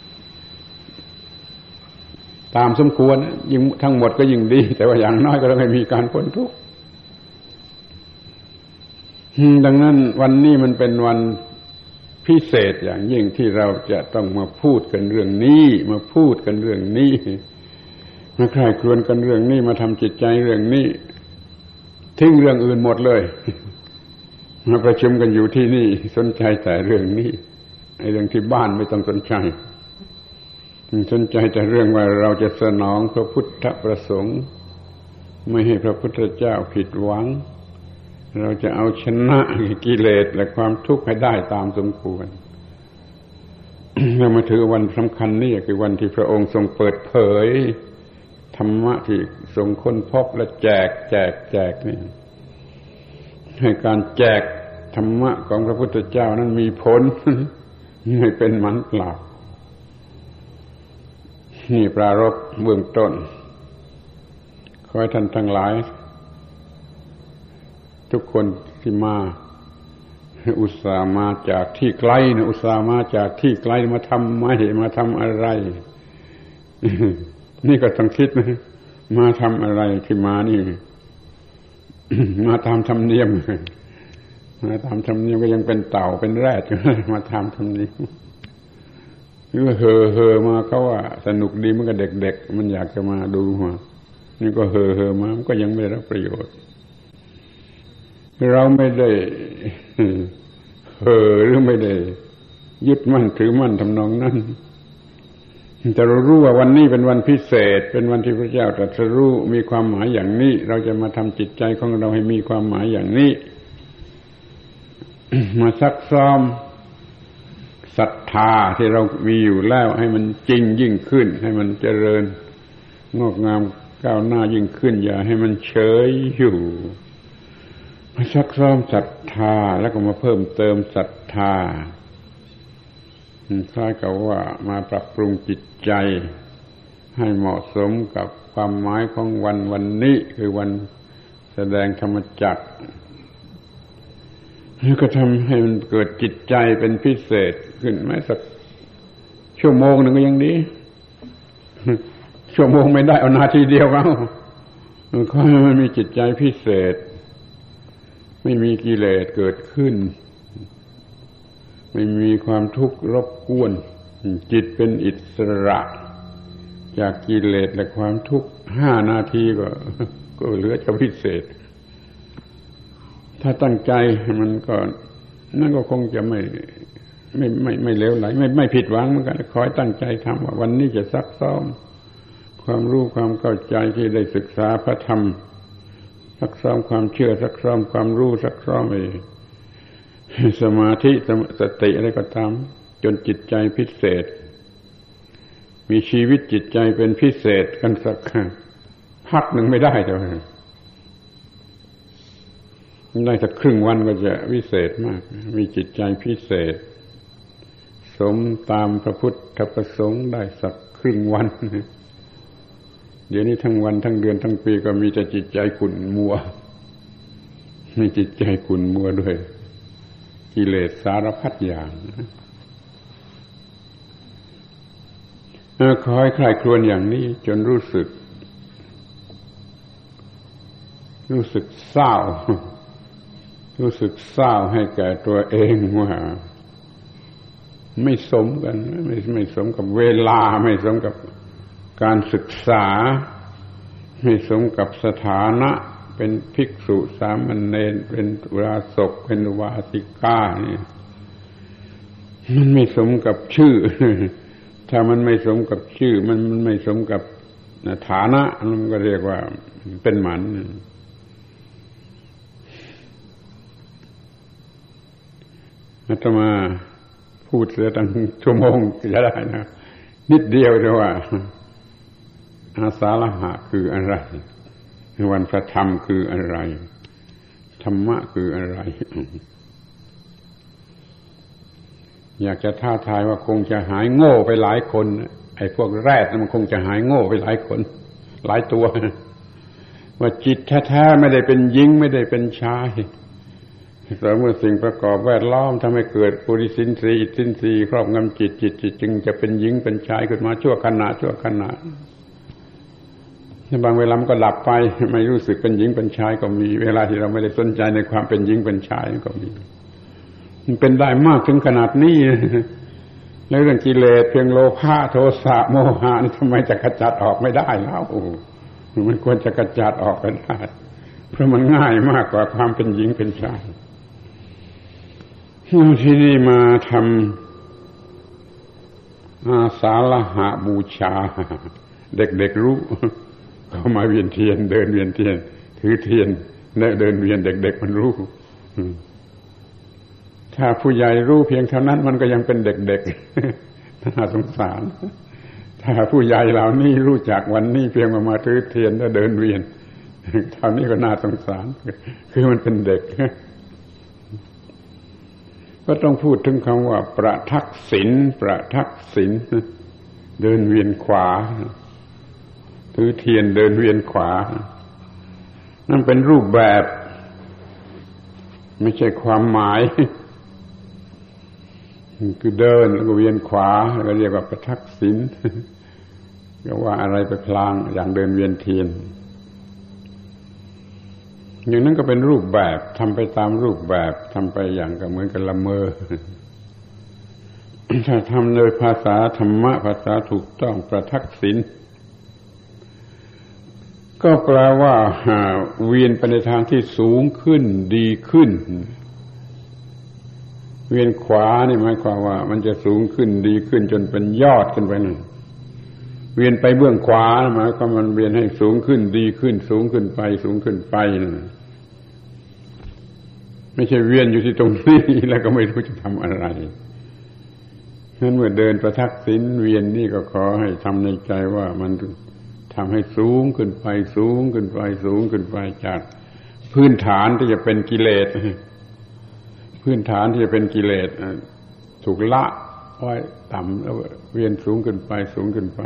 ตามสมควรยิ่งทั้งหมดก็ยิ่งดีแต่ว่าอย่างน้อยก็ต้องให้มีการพ้นทุกข์ดังนั้นวันนี้มันเป็นวัน พพิเศษอย่างยิ่งที่เราจะต้องมาพูดกันเรื่องนี้มาพูดกันเรื่องนี้มาใคร่ครวญกันเรื่องนี้มาทำจิตใจเรื่องนี้ทิ้งเรื่องอื่นหมดเลยมาประชุมกันอยู่ที่นี่สนใจแต่เรื่องนี้ไอ้เรื่องที่บ้านไม่ต้องสนใจสนใจแต่เรื่องว่าเราจะสนองพระพุทธประสงค์ไม่ให้พระพุทธเจ้าผิดหวังเราจะเอาชนะกิเลสและความทุกข์ให้ได้ตามสมควร เรามาถือวันสำคัญนี่คือวันที่พระองค์ทรงเปิดเผยธรรมะที่ทรงค้นพบและแจกแจกแจกนี่ให้การแจกธรรมะของพระพุทธเจ้านั้นมีผล ไม่เป็นหมันเปล่านี่ปรารภเบื้องต้นขอให้ท่านทั้งหลายทุกคนที่มาอุตส่าห์มาจากที่ไกลนะอุตส่าห์มาจากที่ไกลมาทำไม่มาทำอะไร นี่ก็ต้องคิดนะมาทำอะไรที่มานี่ มาตามธรรมเนียมมาตามธรรมเนียมก็ยังเป็นเต่าเป็นแรดมาตามธรรมเนียมหรือเห่อเห่อมาเขาว่าสนุกดีมันก็เด็กๆมันอยากจะมาดูมานี่ก็เห่อเห่อมามันก็ยังไม่ได้รับประโยชน์เราไม่ได้เห่อหรือไม่ได้ยึดมั่นถือมั่นทำนองนั้นแต่เรารู้ว่าวันนี้เป็นวันพิเศษเป็นวันที่พระเจ้าตรัสรู้มีความหมายอย่างนี้เราจะมาทำจิตใจของเราให้มีความหมายอย่างนี้ มาซักซ้อมศรัทธาที่เรามีอยู่แล้วให้มันจริงยิ่งขึ้นให้มันเจริญงอกงามก้าวหน้ายิ่งขึ้นอย่าให้มันเฉยอยู่มาซักซ้อมศรัทธาแล้วก็มาเพิ่มเติมศรัทธาคล้ายกับว่ามาปรับปรุงจิตใจให้เหมาะสมกับความหมายของวันวันนี้คือวันแสดงธรรมจักรแล้วก็ทำให้มันเกิดจิตใจเป็นพิเศษขึ้นแม้สักชั่วโมงหนึ่งก็ยังดีชั่วโมงไม่ได้เอานาทีเดียวเอาขอให้มันมีจิตใจพิเศษไม่มีกิเลสเกิดขึ้นไม่มีความทุกข์รบกวนจิตเป็นอิสระจากกิเลสและความทุกข์ห้านาทีก็ก็เหลือจะพิเศษถ้าตั้งใจมันก็นั่นก็คงจะไม่ไม่ไม่ไม่เลวไหลไม่ไม่ผิดหวังเหมือนกันคอยตั้งใจทำว่าวันนี้จะซักซ้อมความรู้ความเข้าใจที่ได้ศึกษาพระธรรมซักซ้อมความเชื่อซักซ้อมความรู้ซักซ้อมไอ้สมาธิสติอะไรก็ตามจนจิตใจพิเศษมีชีวิตจิตใจเป็นพิเศษกันสักพักหนึ่งไม่ได้แต่ว่าได้สักครึ่งวันก็จะวิเศษมากมีจิตใจพิเศษสมตามพระพุทธประสงค์ได้สักครึ่งวันเดี๋ยวนี้ทั้งวันทั้งเดือนทั้งปีก็มีแต่จิตใจขุ่นมัวมีจิตใจขุ่นมัวด้วยกิเลสสารพัดอย่างขอให้ใคร่ครวญอย่างนี้จนรู้สึกรู้สึกเศร้ารู้สึกเศร้าให้แก่ตัวเองว่าไม่สมกันไม่ไม่สมกับเวลาไม่สมกับการศึกษาไม่สมกับสถานะเป็นภิกษุสามเณรเป็นอุบาสกเป็นอุบาสิกานี่มันไม่สมกับชื่อถ้ามันไม่สมกับชื่อมันมันไม่สมกับฐานะมันก็เรียกว่าเป็นหมันอาตมาพูดเสียตั้งชั่วโมงจะได้นะนิดเดียวแต่ว่าอาสาฬหะคืออะไรวันพระธรรมคืออะไรธรรมะคืออะไรอยากจะท้าทายว่าคงจะหายโง่ไปหลายคนไอ้พวกแรดมันคงจะหายโง่ไปหลายคนหลายตัวว่าจิตแท้ๆไม่ได้เป็นหญิงไม่ได้เป็นชายแต่เมื่อสิ่งประกอบแวดล้อมทำให้เกิดปุริสินทรีย์อิทธินทรีย์ครอบงำจิตจิตจิตจึงจะเป็นหญิงเป็นชายขึ้นมาชั่วขณะชั่วขณะบางเวลามันก็หลับไปไม่รู้สึกเป็นหญิงเป็นชายก็มีเวลาที่เราไม่ได้สนใจในความเป็นหญิงเป็นชายก็มีมันเป็นได้มากถึงขนาดนี้แล้วเรื่องกิเลสเพียงโลภะโทสะโมหะนี่ทำไมจะกระจัดออกไม่ได้แล้วมันควรจะกระจัดออกไปได้เพราะมันง่ายมากกว่าความเป็นหญิงเป็นชายที่นี่มาทำอาสาฬหบูชาเด็กๆรู้เขามาเวียนเทียนเดินเวียนเทียนถือเทียนเดินเวียนเด็กๆมันรู้ถ้าผู้ใหญ่รู้เพียงเท่านั้นมันก็ยังเป็นเด็กๆน่าสงสารถ้าผู้ใหญ่เหล่านี้รู้จักวันนี้เพียงมามาถือเทียนแล้วเดินเวียนเท่านี้ก็น่าสงสารคือมันเป็นเด็กก็ต้องพูดถึงคำว่าประทักษิณประทักษิณเดินเวียนขวาถือเทียนเดินเวียนขวานั่นเป็นรูปแบบไม่ใช่ความหมายคือเดินแล้วก็เวียนขวาแล้วก็เรียกว่าประทักษิณก็ว่าอะไรไปพลางอย่างเดินเวียนเทียนอย่างนั้นก็เป็นรูปแบบทำไปตามรูปแบบทำไปอย่างก็เหมือนกันละเมอถ้าทำโดยภาษาธรรมะภาษาถูกต้องประทักษิณก็แปลว่าเวียนไปในทางที่สูงขึ้นดีขึ้นเวียนขวานี่หมายความว่ามันจะสูงขึ้นดีขึ้นจนเป็นยอดขึ้นไปนั่นเวียนไปเบื้องขวาหมายความมันเวียนให้สูงขึ้นดีขึ้นสูงขึ้นไปสูงขึ้นไปนั่นไม่ใช่เวียนอยู่ที่ตรงนี้แล้วก็ไม่รู้จะทำอะไรงั้นเมื่อเดินประทักษิณเวียนนี่ก็ขอให้ทำในใจว่ามันทำให้สูงขึ้นไปสูงขึ้นไปสูงขึ้นไปจากพื้นฐานที่จะเป็นกิเลสพื้นฐานที่จะเป็นกิเลสถูกละไว้ต่ำแล้วเวียนสูงขึ้นไปสูงขึ้นไป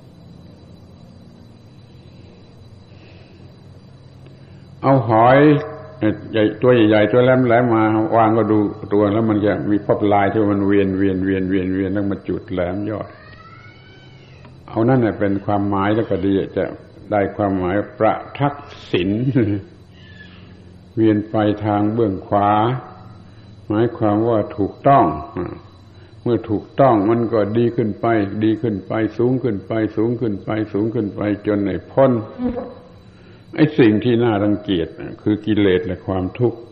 เอาหอยใหญ่ตัวใหญ่ๆตัวแหลมๆมาวางก็ดูตัวแล้วมันจะมีพบลายที่มันเวียนเวียนเวียนเวียนเวียนแล้วมาจุดแหลมยอดเอานั่นน่ะเป็นความหมายแล้วก็ดีจะได้ความหมายประทักษิณเวียนไปทางเบื้องขวาหมายความว่าถูกต้องเมื่อถูกต้องมันก็ดีขึ้นไปดีขึ้นไปสูงขึ้นไปสูงขึ้นไปสูงขึ้นไปจนในพ้นไอ้สิ่งที่น่ารังเกียจคือกิเลสและความทุกข์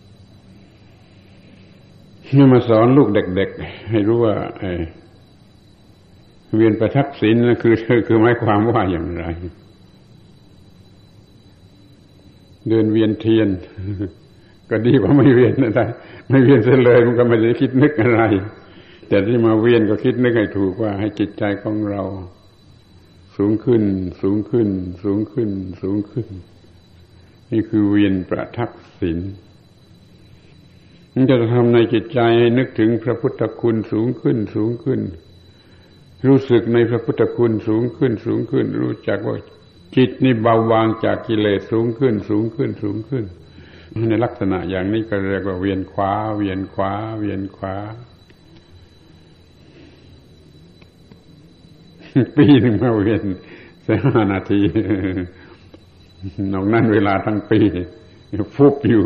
นี่มาสอนลูกเด็กๆให้รู้ว่าเวียนประทักษิณนะคือคือหมายความว่าอย่างไรเดินเวียนเทียนก็ดีกว่าไม่เวียนนะได้ไม่เวียนเสียเลยมันก็ไม่ได้คิดนึกอะไรแต่ที่มาเวียนก็คิดนึกให้ถูกว่าให้จิตใจของเราสูงขึ้นสูงขึ้นสูงขึ้นสูงขึ้นนี่คือเวียนประทักษิณมันจะทำในจิตใจให้นึกถึงพระพุทธคุณสูงขึ้นสูงขึ้นรู้สึกในพระพุทธคุณสูงขึ้นสูงขึ้นรู้จักว่าจิตนี่เบาบางจากกิเลสสูงขึ้นสูงขึ้นสูงขึ้นในลักษณะอย่างนี้ก็เรียกว่าเวียนขวาเวียนขวาเวียนขวาปีหนึ่งมาเวียนสักห้านาทีนอกนั้นเวลาทั้งปีฟุบอยู่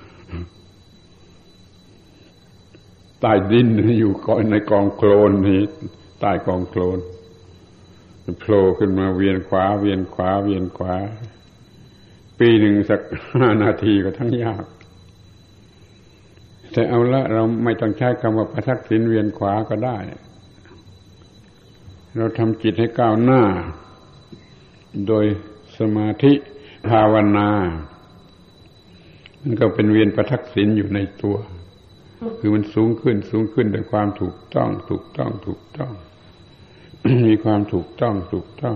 ใต้ดินอยู่ในกองโคลนนี่ใต้กองโคลนโผล่ขึ้นมาเวียนขวาเวียนขวาเวียนขวาปีหนึ่งสักห้านาทีก็ทั้งยากแต่เอาละเราไม่ต้องใช้คำว่าประทักษิณเวียนขวาก็ได้เราทำจิตให้ก้าวหน้าโดยสมาธิภาวนามันก็เป็นเวียนประทักษิณอยู่ในตัวคือมันสูงขึ้นสูงขึ้นด้วยความถูกต้องถูกต้องถูกต้อง มีความถูกต้องถูกต้อง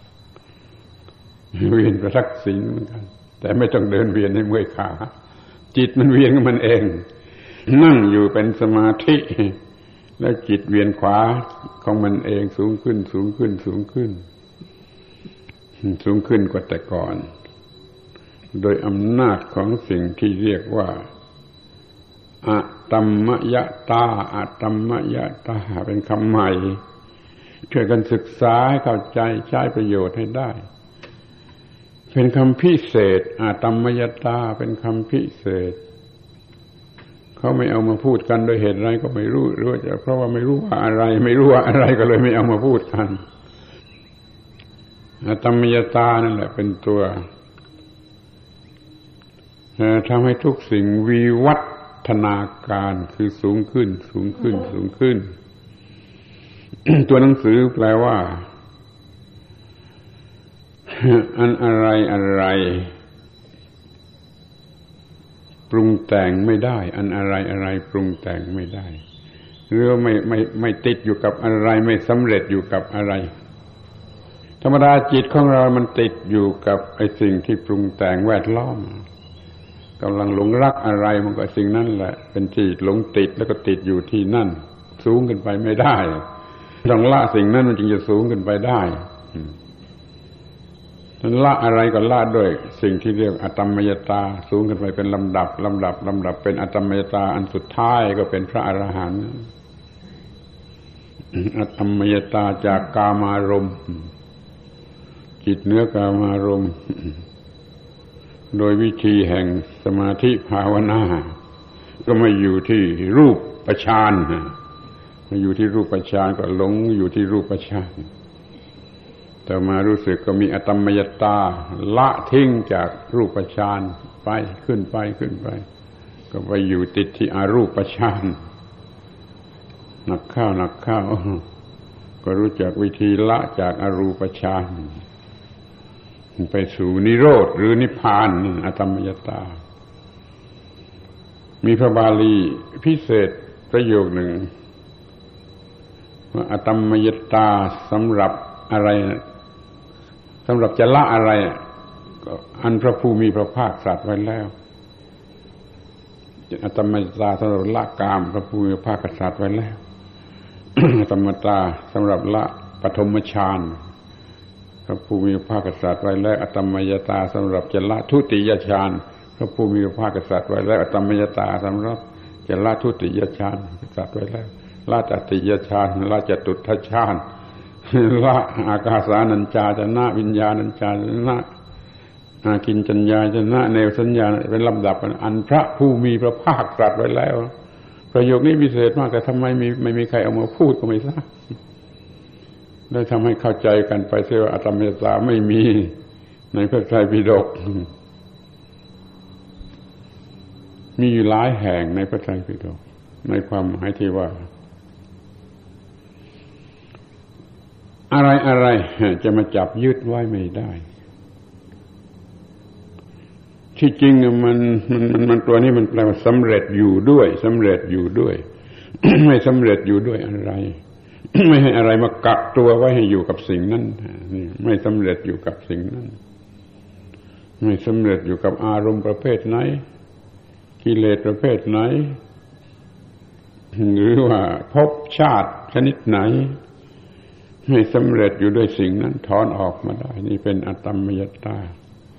เวียนประทักษิณเหมือนกันแต่ไม่ต้องเดินเวียนให้เมื่อยขาจิตมันเวียนของมันเองนั่งอยู่เป็นสมาธิแล้วจิตเวียนขวาของมันเองสูงขึ้นสูงขึ้นสูงขึ้นสูงขึ้นกว่าแต่ก่อนโดยอำนาจของสิ่งที่เรียกว่าอะตัมมยตาอะตัมมยตาเป็นคำใหม่ช่วยกันศึกษาให้เข้าใจใช้ประโยชน์ให้ได้เป็นคำพิเศษอะตัมมยตาเป็นคำพิเศษเขาไม่เอามาพูดกันโดยเหตุไรก็ไม่รู้หรือว่าจะเพราะว่าไม่รู้ว่าอะไรไม่รู้ว่าอะไรก็เลยไม่เอามาพูดกันอตมยตานั่นแหละเป็นตัวทำให้ทุกสิ่งวิวัฒนาการคือสูงขึ้นสูงขึ้นสูงขึ้น ตัวหนังสือแปลว่าอันอะไรอะไรปรุงแต่งไม่ได้อันอะไรอะไรปรุงแต่งไม่ได้หรือไม่ไม่ไม่ติดอยู่กับอะไรไม่สำเร็จอยู่กับอะไรธรรมดาจิตของเรามันติดอยู่กับไอ้สิ่งที่ปรุงแต่งแวดล้อมกำลังหลงรักอะไรมันก็สิ่งนั้นแหละเป็นที่หลงติดแล้วก็ติดอยู่ที่นั่นสูงขึ้นไปไม่ได้ต้องละสิ่งนั้นมันจึงจะสูงขึ้นไปได้นั้นละอะไรก็ละด้วยสิ่งที่เรียกอตมยตาสูงขึ้นไปเป็นลำดับลำดับลำดับเป็นอตมยตาอันสุดท้ายก็เป็นพระอรหันต์อตมยตาจากกามารมณ์จิตเนื้อกามารมณ์โดยวิธีแห่งสมาธิภาวนาก็มาอยู่ที่รูปฌานมาอยู่ที่รูปฌานก็หลงอยู่ที่รูปฌานแต่มารู้สึกก็มีอตมยตาละทิ้งจากรูปฌานไปขึ้นไปขึ้นไปก็ไปอยู่ติดที่อรูปฌานหนักเข้าหนักเข้าก็รู้จักวิธีละจากอรูปฌานไปสู่นิโรธหรือนิพพานอตมยตามีพระบาลีพิเศษประโยคหนึ่งว่าอตมยตาสำหรับอะไรสำหรับจะละอะไรก็อันพระผู้มีพระภาคตรัสไว้แล้วอตมยตาสำหรับละกามพระผู้มีพระภาคตรัสไว้แล้ว อตมยตาสำหรับละปฐมฌานพระผู้มีพระภาคตรัสไว้แล้วอตมยตาสำหรับจะละทุติยฌานพระผู้มีพระภาคตรัสไว้แล้วอตมยตาสำหรับจะละทุติยฌานตรัสไว้แล้วละจติยฌานละจตุทัชฌานละอากาสานัญจายตนะวิญญาณัญจายตนะอากิญจัญญายตนะเนวสัญญาเป็นลำดับอันพระผู้มีพระภาคตรัสไว้แล้วประโยคนี้พิเศษมากแต่ทำไมมีไม่มีใครเอามาพูดก็ไม่ทราบได้ทำให้เข้าใจกันไปเสียว่าอตมยตาไม่มีในพระไตรปิฎกมีอยู่หลายแห่งในพระไตรปิฎกในความหมายที่ว่าอะไรอะไรจะมาจับยึดไว้ไม่ได้ที่จริงมันมันมันมันตัวนี้มันแปลว่าสำเร็จอยู่ด้วยสำเร็จอยู่ด้วย ไม่สำเร็จอยู่ด้วยอะไร ไม่ให้อะไรมากักตัวไว้ให้อยู่กับสิ่งนั้นนี่ไม่สำเร็จอยู่กับสิ่งนั้นไม่สำเร็จอยู่กับอารมณ์ประเภทไหนกิเลสประเภทไหนหรือว่าภพชาติชนิดไหนไม่สำเร็จอยู่ด้วยสิ่งนั้นถอนออกมาได้นี่เป็นอตมยตา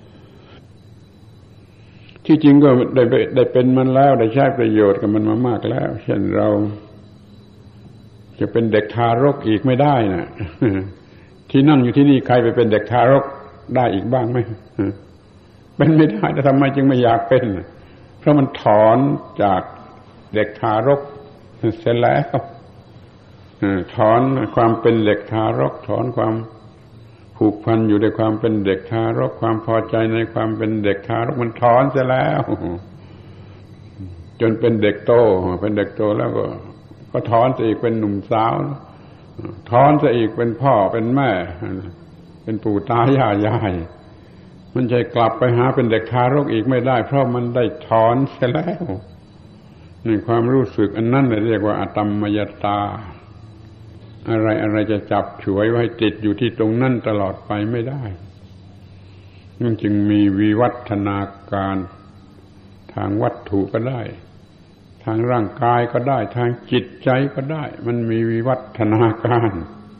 ที่จริงก็ได้ได้เป็นมันแล้วได้ใช้ประโยชน์กับมันมามากแล้วเช่นเราจะเป็นเด็กทารกอีกไม่ได้นะที่นั่งอยู่ที่นี่ใครไปเป็นเด็กทารกได้อีกบ้างไหมเป็นไม่ได้แต่ทำไมจึงไม่อยากเป็นเพราะมันถอนจากเด็กทารกเสร็จแล้วถอนความเป็นเด็กทารกถอนความผูกพันอยู่ในความเป็นเด็กทารกความพอใจในความเป็นเด็กทารกมันถอนเสียแล้วจนเป็นเด็กโตเป็นเด็กโตแล้วก็ก็ถอนซะอีกเป็นหนุ่มสาวถอนซะอีกเป็นพ่อเป็นแม่เป็นปู่ตายายยายมันจะกลับไปหาเป็นเด็กทารกอีกไม่ได้เพราะมันได้ถอนเสียแล้วนี่ความรู้สึกอันนั้นเรียกว่าอตมยตาอะไรอะไรจะจับฉวยไว้ติดอยู่ที่ตรงนั้นตลอดไปไม่ได้มันจึงมีวิวัฒนาการทางวัตถุก็ได้ทางร่างกายก็ได้ทางจิตใจก็ได้มันมีวิวัฒนาการ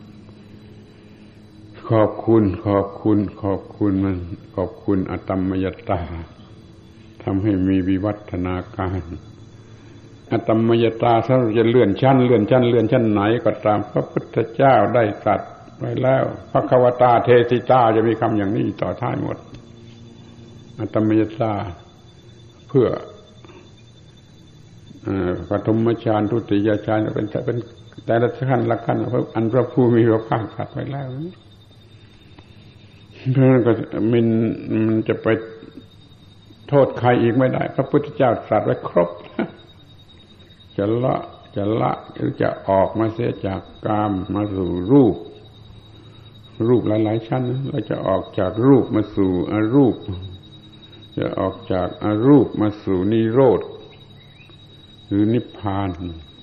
ขอบคุณขอบคุณขอบคุณมันขอบคุณอตมยตาทำให้มีวิวัฒนาการอตมยตาถ้าจะเลื่อนชั้นเลื่อนชั้นเลื่อนชั้นไหนก็ตามพระพุทธเจ้าได้ตรัสไว้แล้วพระควตาเทสิตาจะมีคำอย่างนี้ต่อท้ายหมดอตมยตาเพื่อปฐมฌานทุติยฌานเป็นเป็นแต่ละขั้นละขั้นอันพระผู้มีพระภาคตรัสไว้แล้วเพราะนั้นก็มันมันจะไปโทษใครอีกไม่ได้พระพุทธเจ้าตรัสไว้ครบจะละจะละหรือจะออกมาเสียจากกามมาสู่รูปรูปหลายๆชั้นเราจะออกจากรูปมาสู่อรูปจะออกจากอรูปมาสู่นิโรธหรือนิพพาน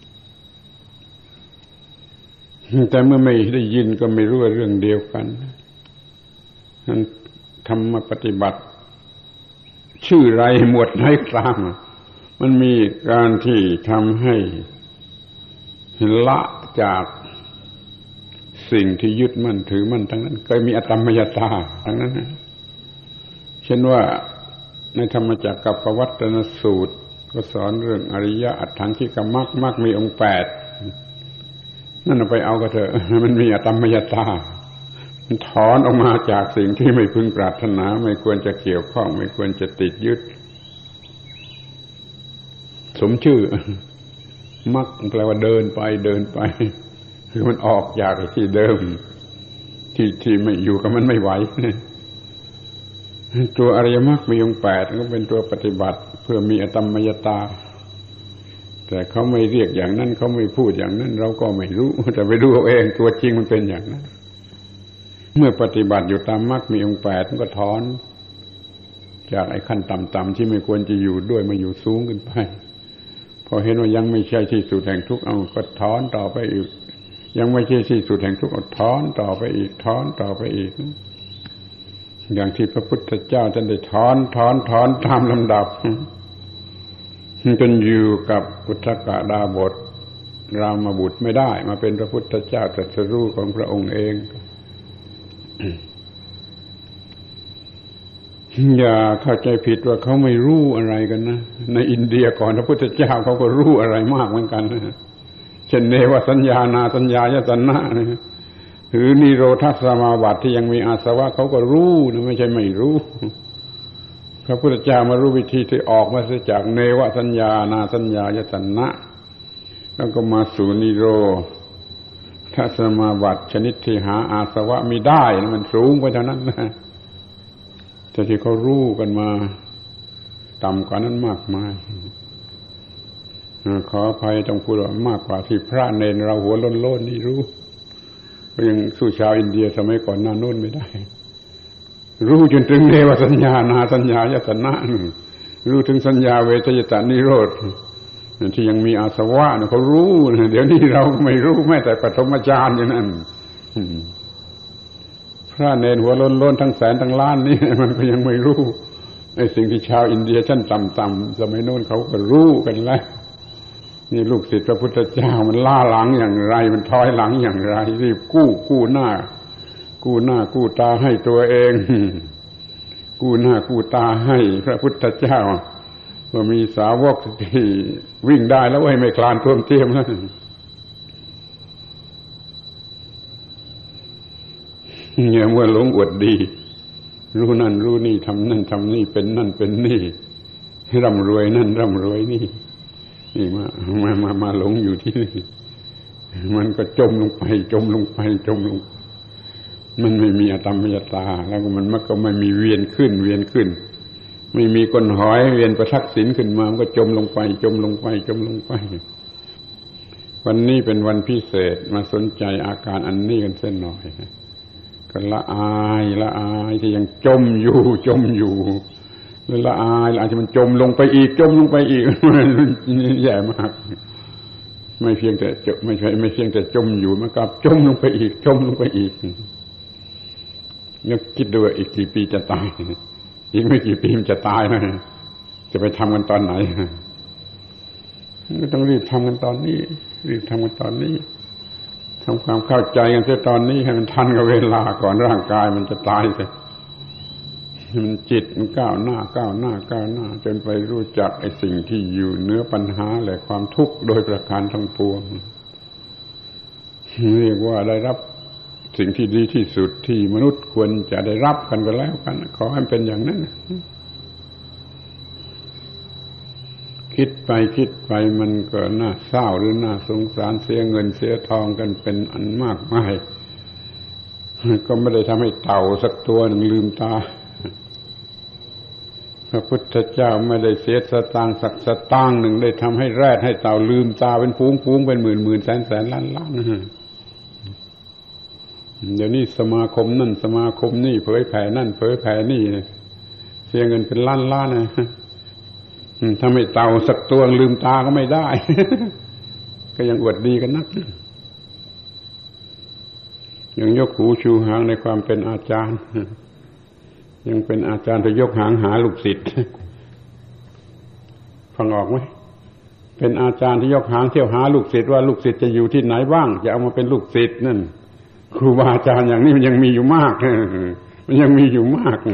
แต่เมื่อไม่ได้ยินก็ไม่รู้ว่าเรื่องเดียวกันนั้นธรรมปฏิบัติชื่อไรหมวดไหนกลางมันมีการที่ทำให้ละจากสิ่งที่ยึดมั่นถือมั่นทั้งนั้นเคยมีอตมยตาทั้งนั้นเช่นว่าในธรรมจักรกับวัตนสูตรก็สอนเรื่องอริยอัตถังคิกมรรคมรรคมีองค์แปดนั่นเอาไปเอาก็เถอะมันมีอตมยตามันถอนออกมาจากสิ่งที่ไม่พึงปรารถนาไม่ควรจะเกี่ยวข้องไม่ควรจะติดยึดสมชื่อมรรคแปลว่าเดินไปเดินไปคือมันออกจากที่เดิมที่ที่ไม่อยู่กับมันไม่ไหวตัวอริยมรรคมีองค์แปดก็เป็นตัวปฏิบัติเพื่อมีอตมยตาแต่เขาไม่เรียกอย่างนั้นเขาไม่พูดอย่างนั้นเราก็ไม่รู้แต่ไปดูเอาเองตัวจริงมันเป็นอย่างนั้นเมื่อปฏิบัติอยู่ตามมรรคมีองค์แปดมันก็ถอนจากไอ้ขั้นต่ำๆที่ไม่ควรจะอยู่ด้วยมาอยู่สูงขึ้นไปพอเห็นว่ายังไม่ใช่ที่สุดแห่งทุกข์เอาก็ถอนต่อไปอีกยังไม่ใช่ที่สุดแห่งทุกข์เอาถอนต่อไปอีกถอนต่อไปอีกอย่างที่พระพุทธเจ้าท่านได้ถอนถอนถอนตามลำดับจนอยู่กับอุทกดาบทรามบุตรไม่ได้มาเป็นพระพุทธเจ้าตรัสรู้ของพระองค์เองอย่าเข้าใจผิดว่าเขาไม่รู้อะไรกันนะในอินเดียก่อนพระพุทธเจ้าเขาก็รู้อะไรมากเหมือนกันนะเช่นเนวสัญญานาสัญญายตนะนะหรือนิโรธสมาบัติที่ยังมีอาสวะเขาก็รู้นะไม่ใช่ไม่รู้พระพุทธเจ้ามารู้วิธีที่ออกมาจากเนวสัญญานาสัญญายตนะแล้วก็มาสู่นิโรธสมาบัติชนิดที่หาอาสวะไม่ได้นะมันสูงไปเท่านั้นนะแต่ที่เขารู้กันมาต่ำกว่านั้นมากมายขออภัยต้องพูดว่ามากกว่าที่พระเนรเราหัวโล้นๆนี่รู้ก็ยังสู้ชาวอินเดียสมัยก่อนหน้าโน้นไม่ได้รู้จนถึงเนวสัญญานาสัญญายตนะรู้ถึงสัญญาเวทยตานิโรธที่ยังมีอาสวะเขารู้เดี๋ยวนี้เราไม่รู้แม้แต่ปฐมฌานอย่างนั้นพระเนรหัวโล้นๆทั้งแสนทั้งล้านนี่มันก็ยังไม่รู้ไอ้สิ่งที่ชาวอินเดียชั้นต่ำๆสมัยโน้นเขาก็รู้กันแล้วนี่ลูกศิษย์พระพุทธเจ้ามันล่าหลังอย่างไรมันถอยหลังอย่างไรรีบกู้กู้หน้ากู้หน้ากู้ตาให้ตัวเองกู้หน้ากู้ตาให้พระพุทธเจ้าว่ามีสาวกที่วิ่งได้แล้วให้ไม่คลานท่วมเทียมแล้วเนี่ยเมื่อหลงอวดดีรู้นั่นรู้นี่ทำนั่นทำนี่เป็นนั่นเป็นนี่ร่ำรวยนั่นร่ำรวยนี่นี่มามามามาหลงอยู่ที่นี่มันก็จมลงไปจมลงไปจมลงมันไม่มีอตมยตาแล้วก็มันมันก็ไม่มีเวียนขึ้นเวียนขึ้นไม่มีก้นหอยเวียนประทักษิณขึ้นมามันก็จมลงไปจมลงไปจมลงไปวันนี้เป็นวันพิเศษมาสนใจอาการอันนี้กันเส้นหน่อยก็ละอายละอายที่ยังจมอยู่จมอยู่ละอายละอายที่มันจมลงไปอีกจมลงไปอีกนี่แย่มากไม่เพียงแต่จมไม่ใช่ไม่เพียงแต่จมอยู่มันก็จมลงไปอีกจมลงไปอีกนึกคิดดูอีกกี่ปีจะตายอีกไม่กี่ปีมันจะตายนะจะไปทำกันตอนไหนก็ต้องรีบทำกันตอนนี้รีบทำกันตอนนี้ทำความเข้าใจกันเสียตอนนี้ให้มันทันกับเวลาก่อนร่างกายมันจะตายเสียมันจิตมันก้าวหน้าก้าวหน้าก้าวหน้าจนไปรู้จักไอ้สิ่งที่อยู่เหนือปัญหาและความทุกข์โดยประการทั้งปวงเรียกว่าได้รับสิ่งที่ดีที่สุดที่มนุษย์ควรจะได้รับกันก็แล้วกันขอให้เป็นอย่างนั้นคคิดไปคิดไปมันก็น่าเศร้าหรือน่าสงสารเสียเงินเสียทองกันเป็นอันมากมายก็ไม่ได้ทำให้เต่าสักตัวหนึ่งลืมตาพระพุทธเจ้าไม่ได้เสียสตางค์สักสตางค์หนึ่งได้ทำให้แรดให้เต่าลืมตาเป็นฟูงฟูงเป็นหมื่นหมื่นแสนแสนล้านล้านเดี๋ยวนี้สมาคมนั่นสมาคมนี่เผยแผ่นั่นเผยแผ่นี่เสียเงินเป็นล้านล้านนะทำให้เต่าสักตัวลืมตาก็ไม่ได้ ก็ยังอวดดีกันนักยังยกหูชูหางในความเป็นอาจารย์ยังเป็นอาจารย์จะยกหางหาลูกศิษย์ฟังออกไหมเป็นอาจารย์ที่ยกหางเที่ยวหาลูกศิษย์ว่าลูกศิษย์จะอยู่ที่ไหนบ้างจะเอามาเป็นลูกศิษย์นั่นครูบาอาจารย์อย่างนี้มันยังมีอยู่มากมันยังมีอยู่มาก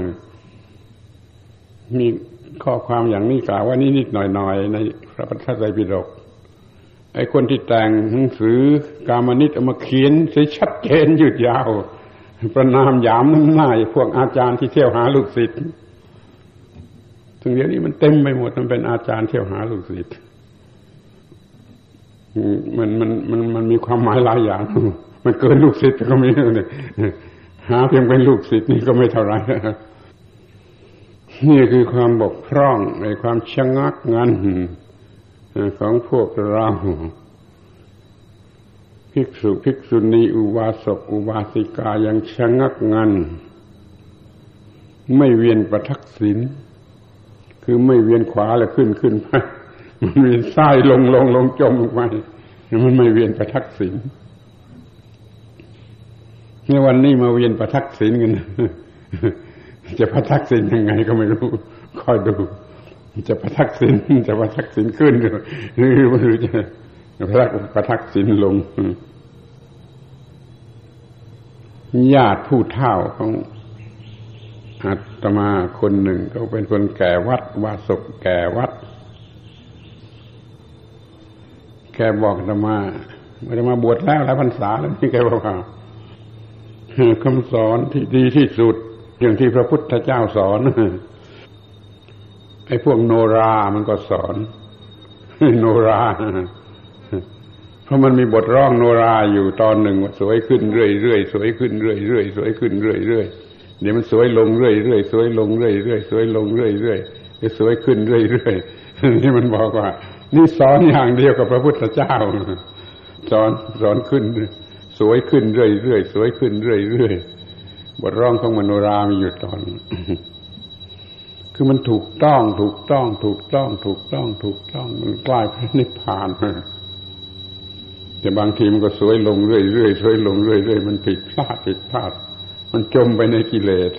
มีข้อความอย่างนี้กล่าวว่านิดๆหน่อยๆในพระไตรปิฎกไอ้คนที่แต่งหนังสือกามนิตเอามาเขียนให้ชัดเจนยืดยาวประนามหยามน้ำหน้าพวกอาจารย์ที่เที่ยวหาลูกศิษย์ถึงเดี๋ยวนี้มันเต็มไปหมดมันเป็นอาจารย์เที่ยวหาลูกศิษย์มันมันมันมันมีความหมายหลายอย่างมันเกินลูกศิษย์ก็มีเนี่ยหาเพียงเป็นลูกศิษย์นี่ก็ไม่เท่าไรนี่คือความบกพร่องในความชะงักงันของพวกเราภิกษุภิกษุณีอุบาสกอุบาสิกายังชะงักงันไม่เวียนประทักษิณคือไม่เวียนขวาแล้วขึ้นขึ้นไปมันเวียนซ้ายลงลงลงจมลงไปมันไม่เวียนประทักษิณในวันนี้มาเวียนประทักษิณกันจะประทักษิณยังไงก็ไม่รู้คอยดูจะประทักษิณจะประทักษิณขึ้นหรือหรือจะพระประทักษิณลงญาติผู้เฒ่าของอาตมาคนหนึ่งก็เป็นคนแก่วัดวาสกแก่วัดแกบอกอาตมาอาตมาบวชแล้วหลายพรรษาแล้วนี่แกบอกว่าคำสอนที่ดีที่สุดอย่างที่พระพุทธเจ้าสอนไอ้พวกโนรามันก็สอนโนราเพราะมันมีบทร้องโนราอยู่ตอนหนึ่งว่าสวยขึ้นเรื่อยๆสวยขึ้นเรื่อยๆสวยขึ้นเรื่อยๆเดี๋ยวมันสวยลงเรื่อยๆสวยลงเรื่อยๆสวยลงเรื่อยๆสวยขึ้นเรื่อยๆนี่มันบอกว่านี่สอนอย่างเดียวกับพระพุทธเจ้าสอนสอนขึ้นสวยขึ้นเรื่อยๆสวยขึ้นเรื่อยๆบทร้องของมโนรามีอยู่ตอนคือมันถูกต้องถูกต้องถูกต้องถูกต้องถูกต้องมันใกล้พระนิพพานแต่บางทีมันก็สวยลงเรื่อยๆสวยลงเรื่อยๆมันผิดพลาดผิดพลาดมันจมไปในกิเลส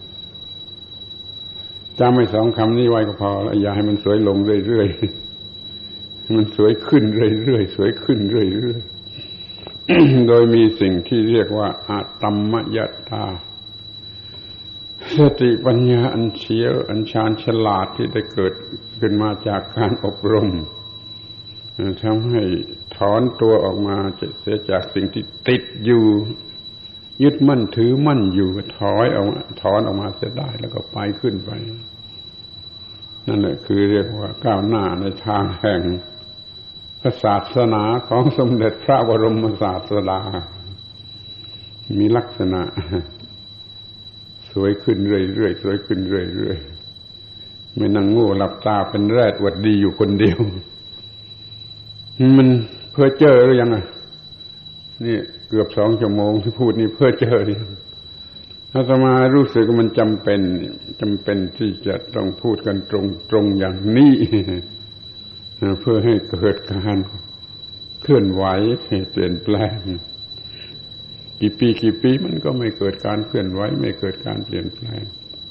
จำไว้สองคำนี้ไว้ก็พอแล้วอย่าให้มันสวยลงเรื่อยๆมันสวยขึ้นเรื่อยๆสวยขึ้นเรื่อยๆโดยมีสิ่งที่เรียกว่าอาตัมมยตาสติปัญญาอันเฉียวอันชาญฉลาดที่ได้เกิดขึ้นมาจากการอบรมทำให้ถอนตัวออกมาเสียจากสิ่งที่ติดอยู่ยึดมั่นถือมั่นอยู่ถอยออกมาถอนออกมาเสียได้แล้วก็ไปขึ้นไปนั่นแหละคือเรียกว่าก้าวหน้าในทางแห่งพระศาสนาของสมเด็จพระบรมศาสดามีลักษณะสวยขึ้นเรื่อยๆสวยขึ้นเรื่อยๆไม่นั่งโง่หลับตาเป็นแรดหวัดดีอยู่คนเดียวมันเพ้อเจ้อหรือยังอ่ะนี่เกือบสองชั่วโมงที่พูดนี่เพ้อเจ้อนี่อาตมารู้สึกว่ามันจำเป็นจำเป็นที่จะต้องพูดกันตรงๆอย่างนี้เพื่อให้เกิดการเคลื่อนไหวเปลี่ยนแปลงกี่ปีกี่ปีมันก็ไม่เกิดการเคลื่อนไหวไม่เกิดการเปลี่ยนแปลง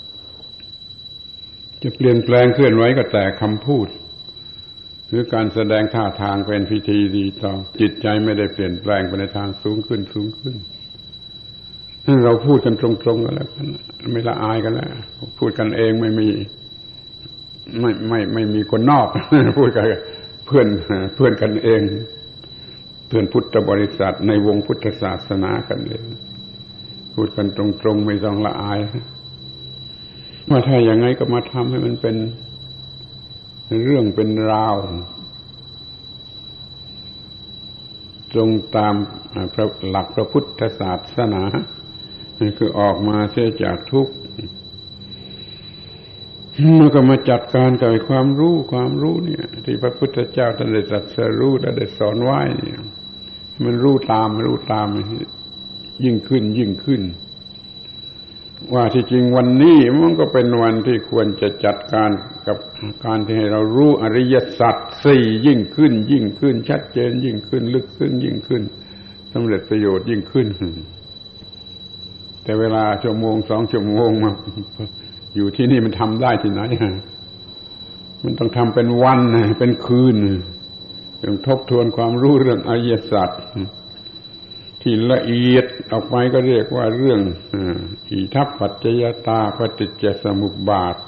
จะเปลี่ยนแปลงเคลื่อนไหวก็แต่คำพูดหรือการแสดงท่าทางเป็นพิธีรีตองจิตใจไม่ได้เปลี่ยนแปลงไปในทางสูงขึ้นสูงขึ้นเราพูดกันตรงๆกันแล้วกันไม่ละอายกันแล้วพูดกันเองไม่มีไม่ไม่ไม่มีคนนอกพูดกันเพื่อนเพื่อนกันเองเพื่อนพุทธบริษัทในวงพุทธศาสนากันเองพูดกันตรงๆไม่ต้องละอายว่าถ้าอย่างไงก็มาทำให้มันเป็นเรื่องเป็นราวตรงตามหลักพระพุทธศาสนาคือออกมาเสียจากทุกข์มันก็มาจัดการกับความรู้ความรู้เนี่ยที่พระพุทธเจ้าท่านได้ตรัสรู้และได้สอนไว้เนี่ยมันรู้ตามรู้ตามยิ่งขึ้นยิ่งขึ้นว่าที่จริงวันนี้มันก็เป็นวันที่ควรจะจัดการกับการที่ให้เรารู้อริยสัจสี่ยิ่งขึ้นยิ่งขึ้นชัดเจนยิ่งขึ้นลึกซึ้งยิ่งขึ้นสำเร็จประโยชน์ยิ่งขึ้นแต่เวลาชั่วโมงสองชั่วโมงมาอยู่ที่นี่มันทำได้ที่ไหนมันต้องทำเป็นวันเป็นคืนต้องทบทวนความรู้เรื่องอริยสัจที่ละเอียดออกไปก็เรียกว่าเรื่องอิทัปปัจจยตาปฏิจจสมุปบาท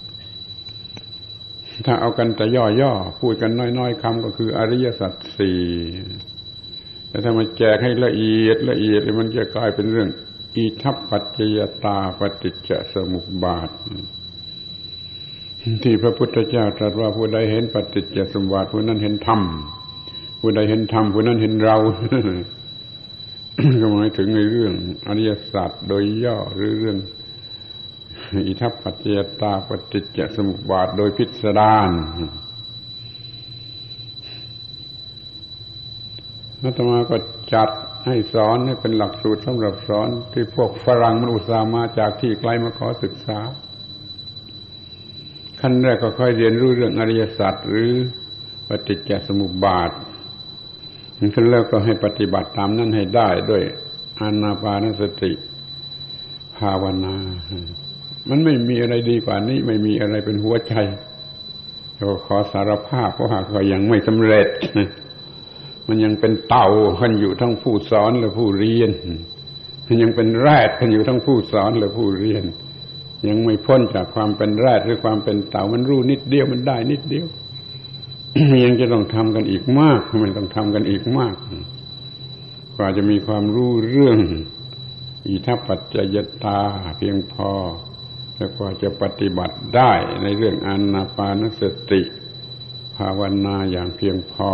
ถ้าเอากันแต่ย่อๆพูดกันน้อยๆคำก็คืออริยสัจสี่แต่ถ้ามาแจกให้ละเอียดละเอียดมันจะกลายเป็นเรื่องอิทัปปัจจยตาปฏิจจสมุปบาทที่พระพุทธเจ้าตรัสว่าผู้ใดเห็นปฏิจจสมุปบาทผู้นั้นเห็นธรรมผู้ใดเห็นธรรมผู้นั้นเห็นเราก็หมายถึงในเรื่องอริยสัจโดยย่อหรือเรื่องอิทัปปัจจยตาปฏิจจสมุปบาทโดยพิสดารอาตมาก็จัดให้สอนให้เป็นหลักสูตรสำหรับสอนที่พวกฝรั่งมันอุตส่าห์มาจากที่ไกลมาขอศึกษาขั้นแรกก็ค่อยเรียนรู้เรื่องอริยสัจหรือปฏิจจสมุปบาทขั้นแรกก็ให้ปฏิบัติตามนั้นให้ได้ด้วยอานาปานสติภาวนามันไม่มีอะไรดีกว่านี้ไม่มีอะไรเป็นหัวใจเราขอสารภาพเพราะหากเรายังไม่สำเร็จมันยังเป็นเต่ากันอยู่ทั้งผู้สอนและผู้เรียนมันยังเป็นแรดกันอยู่ทั้งผู้สอนและผู้เรียนยังไม่พ้นจากความเป็นแรดหรือความเป็นเต่ามันรู้นิดเดียวมันได้นิดเดียวยังจะต้องทำกันอีกมากมันต้องทำกันอีกมากกว่าจะมีความรู้เรื่องอิทัปปัจจยตาเพียงพอแล้วกว่าจะปฏิบัติได้ในเรื่องอานาปานสติภาวนาอย่างเพียงพอ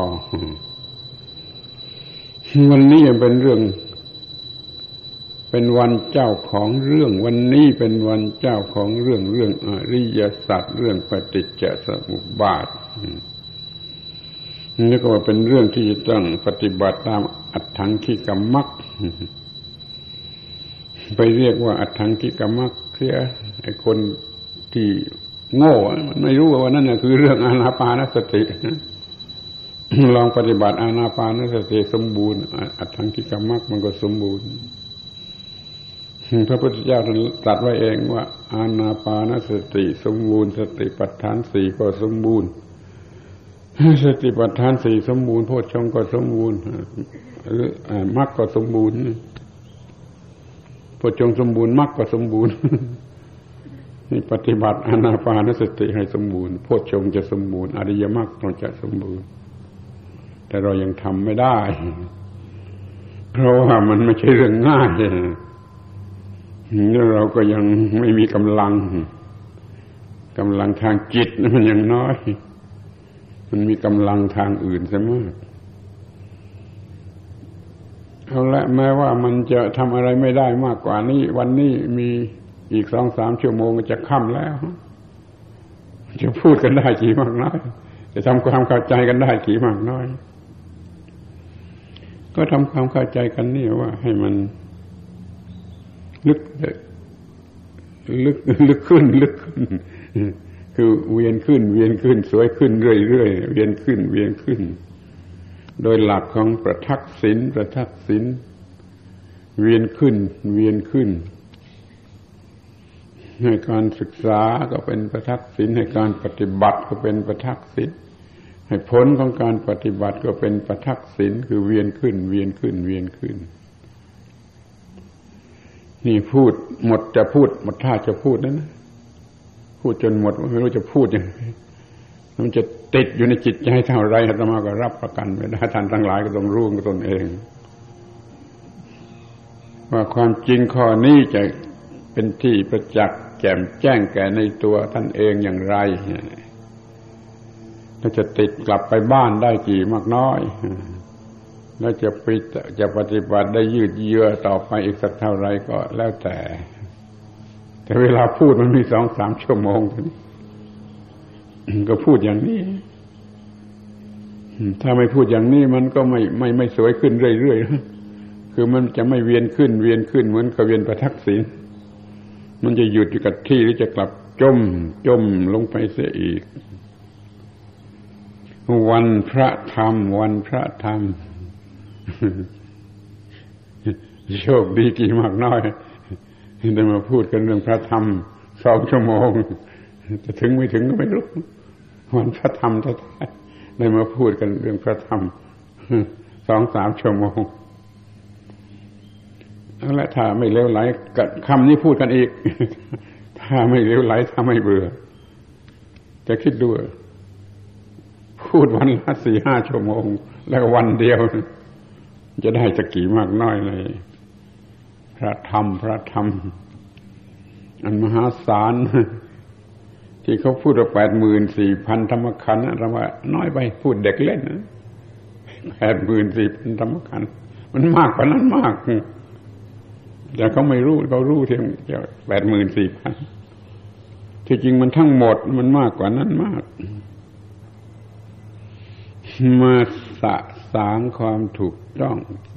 วันนี้เป็นเรื่องเป็นวันเจ้าของเรื่องวันนี้เป็นวันเจ้าของเรื่องเรื่องอริยสัจเรื่องปฏิจจสมุปบาทนี่ก็ว่าเป็นเรื่องที่จะต้องปฏิบัติตามอัตถังคิกมรรคไปเรียกว่าอัตถังคิกมรรคเสียไอ้คนที่โง่มันไม่รู้ว่านั่นน่ะคือเรื่องอานาปานสติลองปฏิบัติอานาปานสติสมบูรณ์อัตถังคิกมรรคมันก็สมบูรณ์พระพุทธเจ้าตรัสไว้เองว่าอานาปานสติสมบูรณ์สติปัฏฐานสี่ก็สมบูรณ์สติปัฏฐานสี่สมบูรณ์โพชฌงค์ก็สมบูรณ์หรือมรรคก็สมบูรณ์โพชฌงค์สมบูรณ์มรรคก็สมบูรณ์นี่ปฏิบัติอานาปานสติให้สมบูรณ์โพชฌงค์จะสมบูรณ์อริยมรรคต้องจะสมบูรณ์แต่เรายังทำไม่ได้เพราะว่ามันไม่ใช่เรื่องง่ายแล้วเราก็ยังไม่มีกำลังกำลังทางจิตมันยังน้อยมันมีกำลังทางอื่นซะมากเอาละแม้ว่ามันจะทำอะไรไม่ได้มากกว่านี้วันนี้มีอีกสองสามชั่วโมงจะค่ำแล้วจะพูดกันได้กี่มากน้อยจะทำความเข้าใจกันได้กี่มากน้อยก็ทำความเข้าใจกันนี่ว่าให้มันลึกลึกลึกขึ้นลึกขึ้นคือเวียนขึ้นเวียนขึ้นสวยขึ้นเรื่อยๆเวียนขึ้นเวียนขึ้นโดยหลักของประทักษิณประทักษิณเวียนขึ้นเวียนขึ้นให้การศึกษาก็เป็นประทักษิณให้การปฏิบัติก็เป็นประทักษิณให้ผลของการปฏิบัติก็เป็นประทักษิณคือเวียนขึ้นเวียนขึ้นเวียนขึ้นนี่พูดหมดจะพูดหมดท่าจะพูดแล้วนะพูดจนหมดไม่รู้จะพูดยังไงมันจะติดอยู่ในจิตใจเท่าไรอาตมาก็รับประกันไม่ได้ท่านทั้งหลายก็ต้องรู้กับตนเองว่าความจริงข้อนี้จะเป็นที่ประจักษ์แจ่มแจ้งแก่ในตัวท่านเองอย่างไรเราจะติดกลับไปบ้านได้กี่มากน้อยแล้วจะไปจะปฏิบัติได้ยืดเยื้อต่อไปอีกสักเท่าไรก็แล้วแต่แต่เวลาพูดมันมีสองสามชั่วโมงก็พูดอย่างนี้ถ้าไม่พูดอย่างนี้มันก็ไม่ไม่ไม่สวยขึ้นเรื่อยๆคือมันจะไม่เวียนขึ้นเวียนขึ้นเหมือนกับเวียนประทักษิณมันจะหยุดอยู่กับที่หรือจะกลับจมจมลงไปเสียอีกวันพระธรรมวันพระธรรมโชคดีกี่มากน้อยได้มาพูดกันเรื่องพระธรรมสองชั่วโมงจะถึงไม่ถึงก็ไม่รู้วันพระธรรมแท้ๆได้มาพูดกันเรื่องพระธรรมสองสามชั่วโมงและถ้าไม่เลวไหลคำนี้พูดกันอีกถ้าไม่เลวไหลถ้าไม่เบื่อจะคิดดูพูดวันละสี่ห้าชั่วโมงแล้ววันเดียวจะได้สักกี่มากน้อยเลยพระธรรมพระธรรมอันมหาศาลที่เขาพูดว่าแปดหมื่นสี่พันธรรมขันธ์เราว่าน้อยไปพูดเด็กเล่นนะแปดหมื่นสี่พันธรรมขันธ์มันมากกว่านั้นมากแต่เขาไม่รู้เขารู้เพียงแปดหมื่นสี่พันที่จริงมันทั้งหมดมันมากกว่านั้นมากมาสะสางความถูกต้อง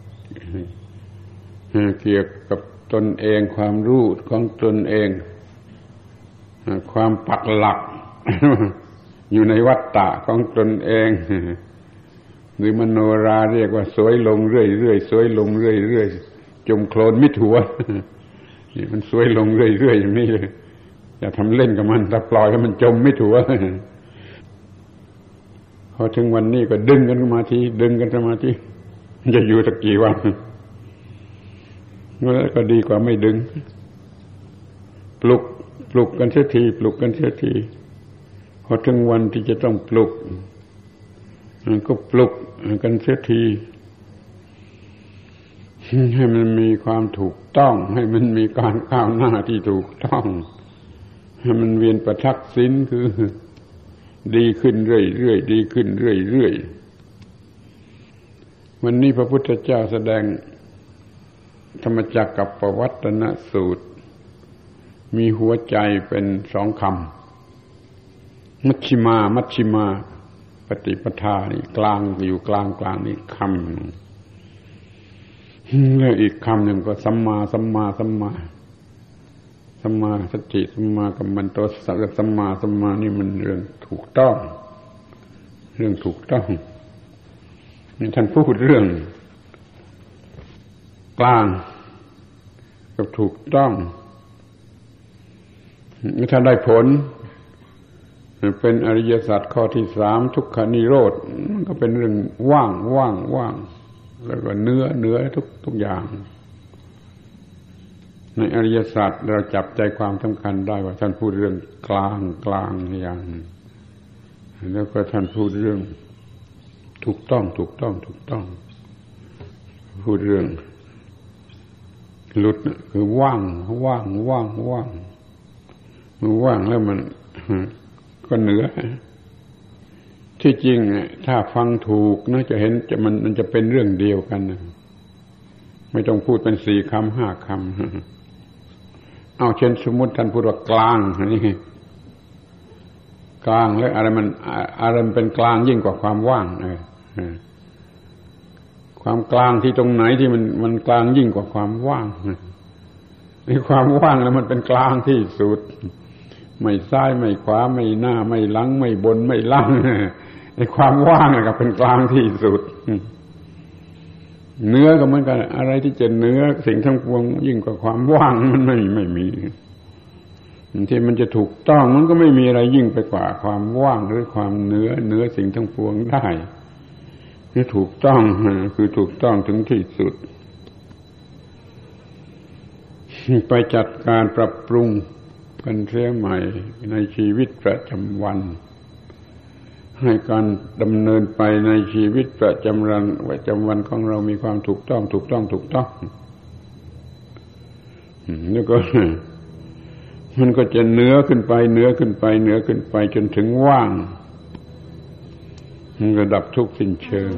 เกี่ยวกับตนเองความรู้ของตนเองความปักหลักอยู่ในวัฏฏะของตนเองหรือมโนราเรียกว่าสวยลงเรื่อยๆสวยลงเรื่อยๆจมโคลนมิดหัวนี่มันสวยลงเรื่อยๆอย่างนี้เลยอย่าทำเล่นกับมันถ้าปล่อยให้มันจมมิดหัวพอถึงวันนี้ก็ดึงกันสมาธิดึงกันสมาธิจะอยู่สักกี่วันงั้นก็ดีกว่าไม่ดึงปลุกปลุกกันเสียทีปลุกกันเสียทีพอถึงวันที่จะต้องปลุกก็ปลุกกันเสียทีให้มันมีความถูกต้องให้มันมีการก้าวหน้าที่ถูกต้องให้มันเวียนประทักษิณคือดีขึ้นเรื่อยๆดีขึ้นเรื่อยๆวันนี้พระพุทธเจ้าแสดงธรรมจักรกับปวัตตนสูตรมีหัวใจเป็นสองคำมัชฌิมามัชฌิมาปฏิปทานี่กลางอยู่กลางกลางนี่คำแล้วอีกคำหนึ่งก็สัมมาสัมมาสัมมาสัมมาสติสัมมากัมมันโตสัมมาสัมมานี่มันเรื่องถูกต้องเรื่องถูกต้องนี่ท่านพูดเรื่องกลางกับถูกต้องถ้าได้ผลเป็นอริยสัจข้อที่สามทุกขนิโรธมันก็เป็นเรื่องว่างว่างว่างแล้วก็เนื้อเนื้อทุกทุกอย่างในอริยสัจเราจับใจความสำคัญได้ว่าท่านพูดเรื่องกลางกลางอย่างแล้วก็ท่านพูดเรื่องถูกต้องถูกต้องถูกต้องพูดเรื่องหลุดคือว่างว่างว่างว่างมันว่างแล้วมันก็เหนือที่จริงถ้าฟังถูกนะจะเห็นจะมันมันจะเป็นเรื่องเดียวกันนะไม่ต้องพูดเป็นสี่คำห้าคำเอาเช่นสมมติท่านพูดว่ากลางนี่กลางแล้วอะไรมันอะไรมันเป็นกลางยิ่งกว่าความว่างเออความกลางที่ตรงไหนที่มันมันกลางยิ่งกว่าความว่างในความว่างแล้วมันเป็นกลางที่สุดไม่ซ้ายไม่ขวาไม่หน้าไม่หลังไม่บนไม่ล่างในความว่างก็เป็นกลางที่สุดเนื้อก็เหมือนกันอะไรที่จะเนื้อสิ่งทั้งปวงยิ่งกว่าความว่างมันไม่ไม่มีที่มันจะถูกต้องมันก็ไม่มีอะไรยิ่งไปกว่าความว่างหรือความเนื้อเนื้อสิ่งทั้งปวงได้คือถูกต้องคือถูกต้องถึงที่สุดไปจัดการปรับปรุงกันเสียใหม่ในชีวิตประจำวันให้การดำเนินไปในชีวิตประจำวันประจำวันของเรามีความถูกต้องถูกต้องถูกต้องแล้วก็มันก็จะเนื้อขึ้นไปเนื้อขึ้นไปเนื้อขึ้นไปจนถึงว่างมันก็ดับทุกข์สิ้นเชิง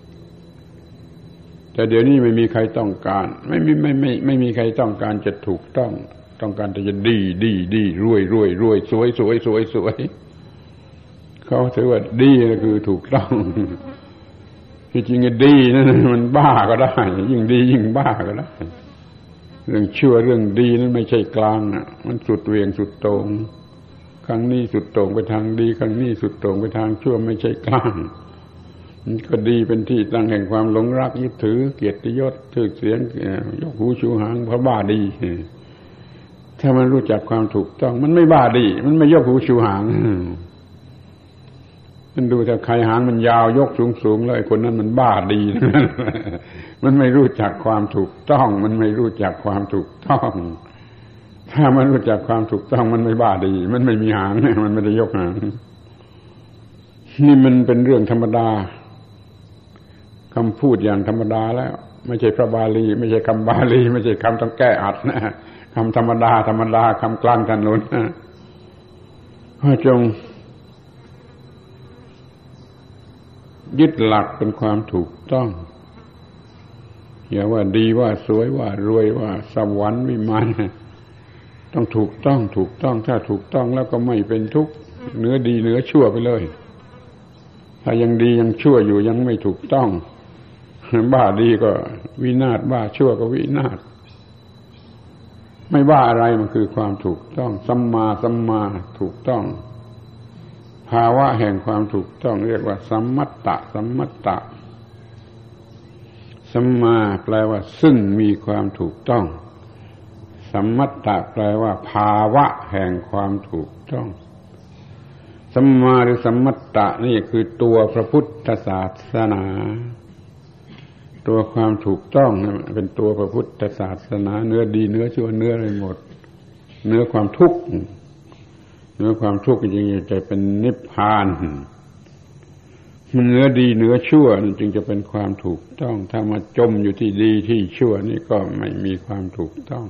แต่เดี๋ยวนี้ไม่มีใครต้องการไม่มีไม่ไม่ไม่มีใครต้องการจะถูกต้องต้องการแต่จะดีดีดีรวยรวยรวยสวยสวยสวยสวยเขาถือว่าดีก็คือถูกต้องที่จริงๆดีนั่นมันบ้าก็ได้ยิ่งดียิ่งบ้าก็ได้เรื่องชั่วเรื่องดีนั้นไม่ใช่กลางอ่ะมันสุดเวียงสุดโต่งครั้งนี้สุดโต่งไปทางดีครั้งนี้สุดโต่งไปทางชั่วไม่ใช่กลางมันก็ดีเป็นที่ตั้งแห่งความหลงรักยึดถือเกียรติยศชื่อเสียงยกหูชูหางเพราะบ้าดีถ้ามันรู้จักความถูกต้องมันไม่บ้าดีมันไม่ยกหูชูหางมันดูถ้าใครหางมันยาวยกสูงๆแล้วไอ้คนนั้นมันบ้าดีมันไม่รู้จักความถูกต้องมันไม่รู้จักความถูกต้องถ้ามันรู้จักความถูกต้องมันไม่บ้าดีมันไม่มีหางมันไม่ได้ยกหางนี่มันเป็นเรื่องธรรมดาคำพูดอย่างธรรมดาแล้วไม่ใช่พระบาลีไม่ใช่คำบาลีไม่ใช่คำต้องแก้อัดนะคำธรรมดาธรรมดาคำกลางถนนนะจงยึดหลักเป็นความถูกต้องอย่าว่าดีว่าสวยว่ารวยว่าสวรรค์วิมานต้องถูกต้องถูกต้องถ้าถูกต้องแล้วก็ไม่เป็นทุกข์เหนือดีเหนือชั่วไปเลยถ้ายังดียังชั่วอยู่ยังไม่ถูกต้องบ้าดีก็วินาศบ้าชั่วก็วินาศไม่บ้าอะไรมันคือความถูกต้องสัมมาสัมมาถูกต้องภาวะแห่งความถูกต้องเรียกว่าสัมมัตตะสัมมัตตะสัมมาแปลว่าซึ่งมีความถูกต้องสัมมัตตะแปลว่าภาวะแห่งความถูกต้องสัมมาหรือสัมมัตตะนี่คือตัวพระพุทธศาสนาตัวความถูกต้องเป็นตัวพระพุทธศาสนาเนื้อดีเนื้อชั่วเนื้ออะไรหมดเนื้อความทุกข์เนื้อความทุกข์จริงๆจะเป็นนิพพานมันเนื้อดีเนื้อชั่วจึงจะเป็นความถูกต้องถ้ามาจมอยู่ที่ดีที่ชั่วนี่ก็ไม่มีความถูกต้อง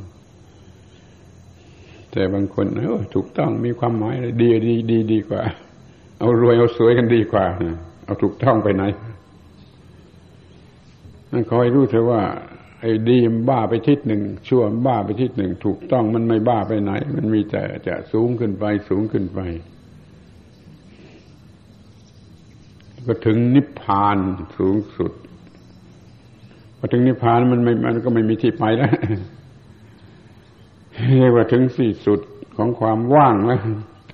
แต่บางคนเออถูกต้องมีความหมายอะไรดีดีดีดีกว่าเอารวยเอาสวยกันดีกว่าเอาถูกต้องไปไหนนั่นขอให้รู้เถอะว่าไอ้ดีมันบ้าไปทิศหนึ่งชั่วมันบ้าไปทิศหนึ่งถูกต้องมันไม่บ้าไปไหนมันมีแต่จะสูงขึ้นไปสูงขึ้นไปก็ถึงนิพพานสูงสุดพอถึงนิพพานมันไม่มันก็ไม่มีที่ไปแล้วเรียกว่าถึงที่สุดของความว่างแล้ว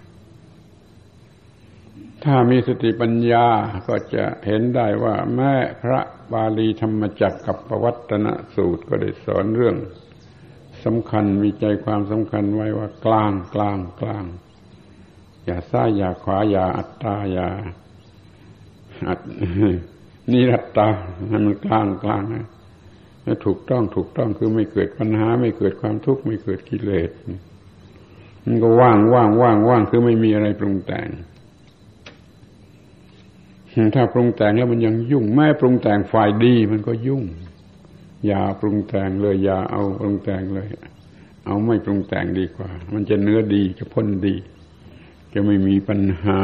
ถ้ามีสติปัญญาก็จะเห็นได้ว่าแม้พระบาลีธรรมจักรกับปวัตตนสูตรก็ได้สอนเรื่องสำคัญมีใจความสำคัญไว้ว่ากลางกลางกลางอย่าซ้ายอย่าขวาอย่าอัตตาอย่าอัตนิรัตตาให้มันกลางกลางนะแล้วถูกต้องถูกต้องคือไม่เกิดปัญหาไม่เกิดความทุกข์ไม่เกิดกิเลสมันก็ว่างว่างว่างว่างคือไม่มีอะไรปรุงแต่งถ้าปรุงแต่งแล้วมันยังยุ่งแม้ปรุงแต่งฝ่ายดีมันก็ยุ่งอย่าปรุงแต่งเลยอย่าเอาปรุงแต่งเลยเอาไม่ปรุงแต่งดีกว่ามันจะเนื้อดีจะพ้นดีจะไม่มีปัญหา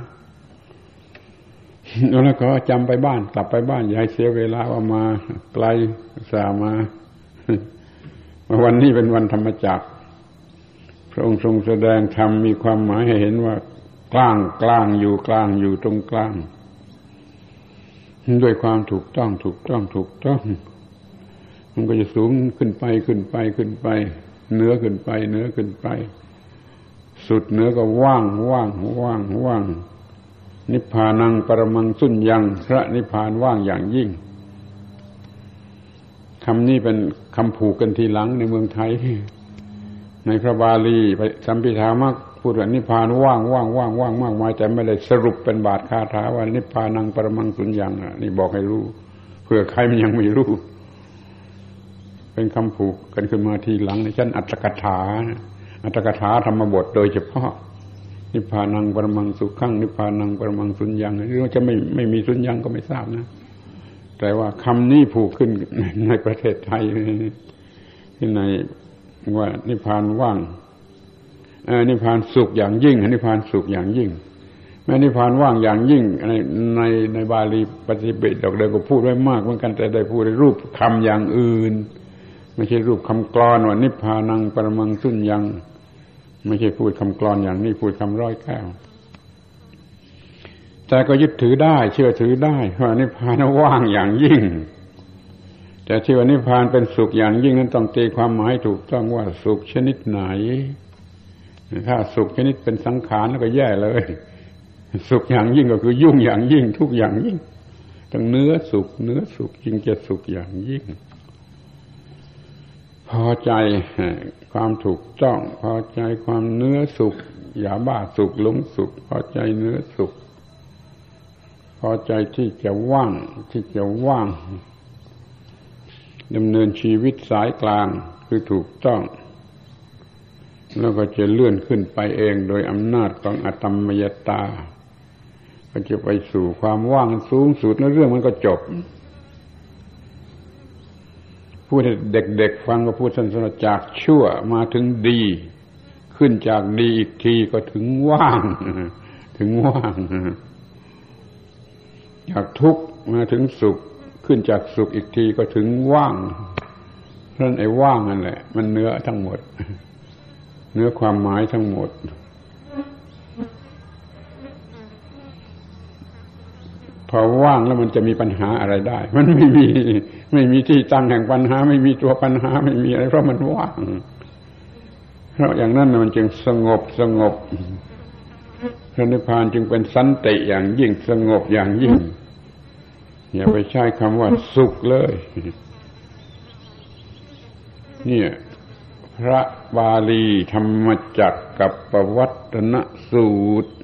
แล้วก็จำไปบ้านกลับไปบ้านอย่าให้เสียเวลาว่ามาไกลสามาวันนี้เป็นวันธรรมจักรพระองค์ทรงแสดงธรรมมีความหมายให้เห็นว่ากลางกลางอยู่กลางอยู่ตรงกลางด้วยความถูกต้องถูกต้องถูกต้องมันก็จะสูงขึ้นไปขึ้นไปขึ้นไปเหนือขึ้นไปเหนือขึ้นไปสุดเหนือก็ว่างว่างว่างว่างนิพพานังปรมังสุญญังพระนิพพานว่างอย่างยิ่งคำนี้เป็นคำผูกกันทีหลังในเมืองไทยในพระบาลีสัมปิทามักพูดว่านิพพานว่างว่างว่างว่างมากมายแต่ไม่ได้สรุปเป็นบาทคาถาว่านิพพานังปรมังสุญญังนี่บอกให้รู้เผื่อใครมันยังไม่รู้เป็นคำผูกกันขึ้นมาทีหลังในชั้นอัตถกถาอัตถกถาธรรมบทโดยเฉพาะนิพพานังปรมังสุขังนิพพานังปรมังสุญญังหรือว่าจะไม่ไม่มีสุญญังก็ไม่ทราบนะแต่ว่าคำนี้ผูกขึ้นในประเทศไทยที่ในว่านิพพานว่างนิพพานสุขอย่างยิ่งนิพพานสุขอย่างยิ่งแม้นิพพานว่างอย่างยิ่งในในในบาลีปฏิปิฎกได้ก็พูดไว้มากเหมือนกันแต่ได้พูดในรูปคำอย่างอื่นไม่ใช่รูปคำกลอนว่านิพพานังปรมังสุญญังไม่ใช่พูดคำกลอนอย่างนี้พูดคำร้อยแก้วแต่ก็ยึดถือได้เชื่อถือได้ว่านิพพานว่างอย่างยิ่งแต่ที่ว่านิพพานเป็นสุขอย่างยิ่งนั้นต้องตีความหมายถูกต้องว่าสุขชนิดไหนถ้าสุขชนิดเป็นสังขารแล้วก็แย่เลยสุขอย่างยิ่งก็คือยุ่งอย่างยิ่งทุกอย่างยิ่งทั้งเนื้อสุขเนื้อสุขจึงจะสุขอย่างยิ่งพอใจความถูกต้องพอใจความเนื้อสุขอย่าบ้าสุขหลงสุขพอใจเนื้อสุขพอใจที่จะว่างที่จะว่างดำเนินชีวิตสายกลางคือถูกต้องแล้วก็จะเลื่อนขึ้นไปเองโดยอำนาจของอตมมยตาก็จะไปสู่ความว่างสูงสุดแล้วเรื่องมันก็จบพูดให้เด็กๆฟังก็พูดสั้นๆจากชั่วมาถึงดีขึ้นจากดีอีกทีก็ถึงว่างถึงว่างจากทุกข์มาถึงสุขขึ้นจากสุขอีกทีก็ถึงว่างเพราะไอ้ว่างนั่นแหละมันเนื้อทั้งหมดเนื้อความหมายทั้งหมดพอว่างแล้วมันจะมีปัญหาอะไรได้มันไม่มีไม่มีที่ตั้งแห่งปัญหาไม่มีตัวปัญหาไม่มีอะไรเพราะมันว่างเพราะอย่างนั้นมันจึงสงบสงบพระนิพพานจึงเป็นสันติอย่างยิ่งสงบอย่างยิ่งอย่าไปใช้คำว่าสุขเลยเนี่ยพระบาลีธรรมจักรกับปวัตตนสูตร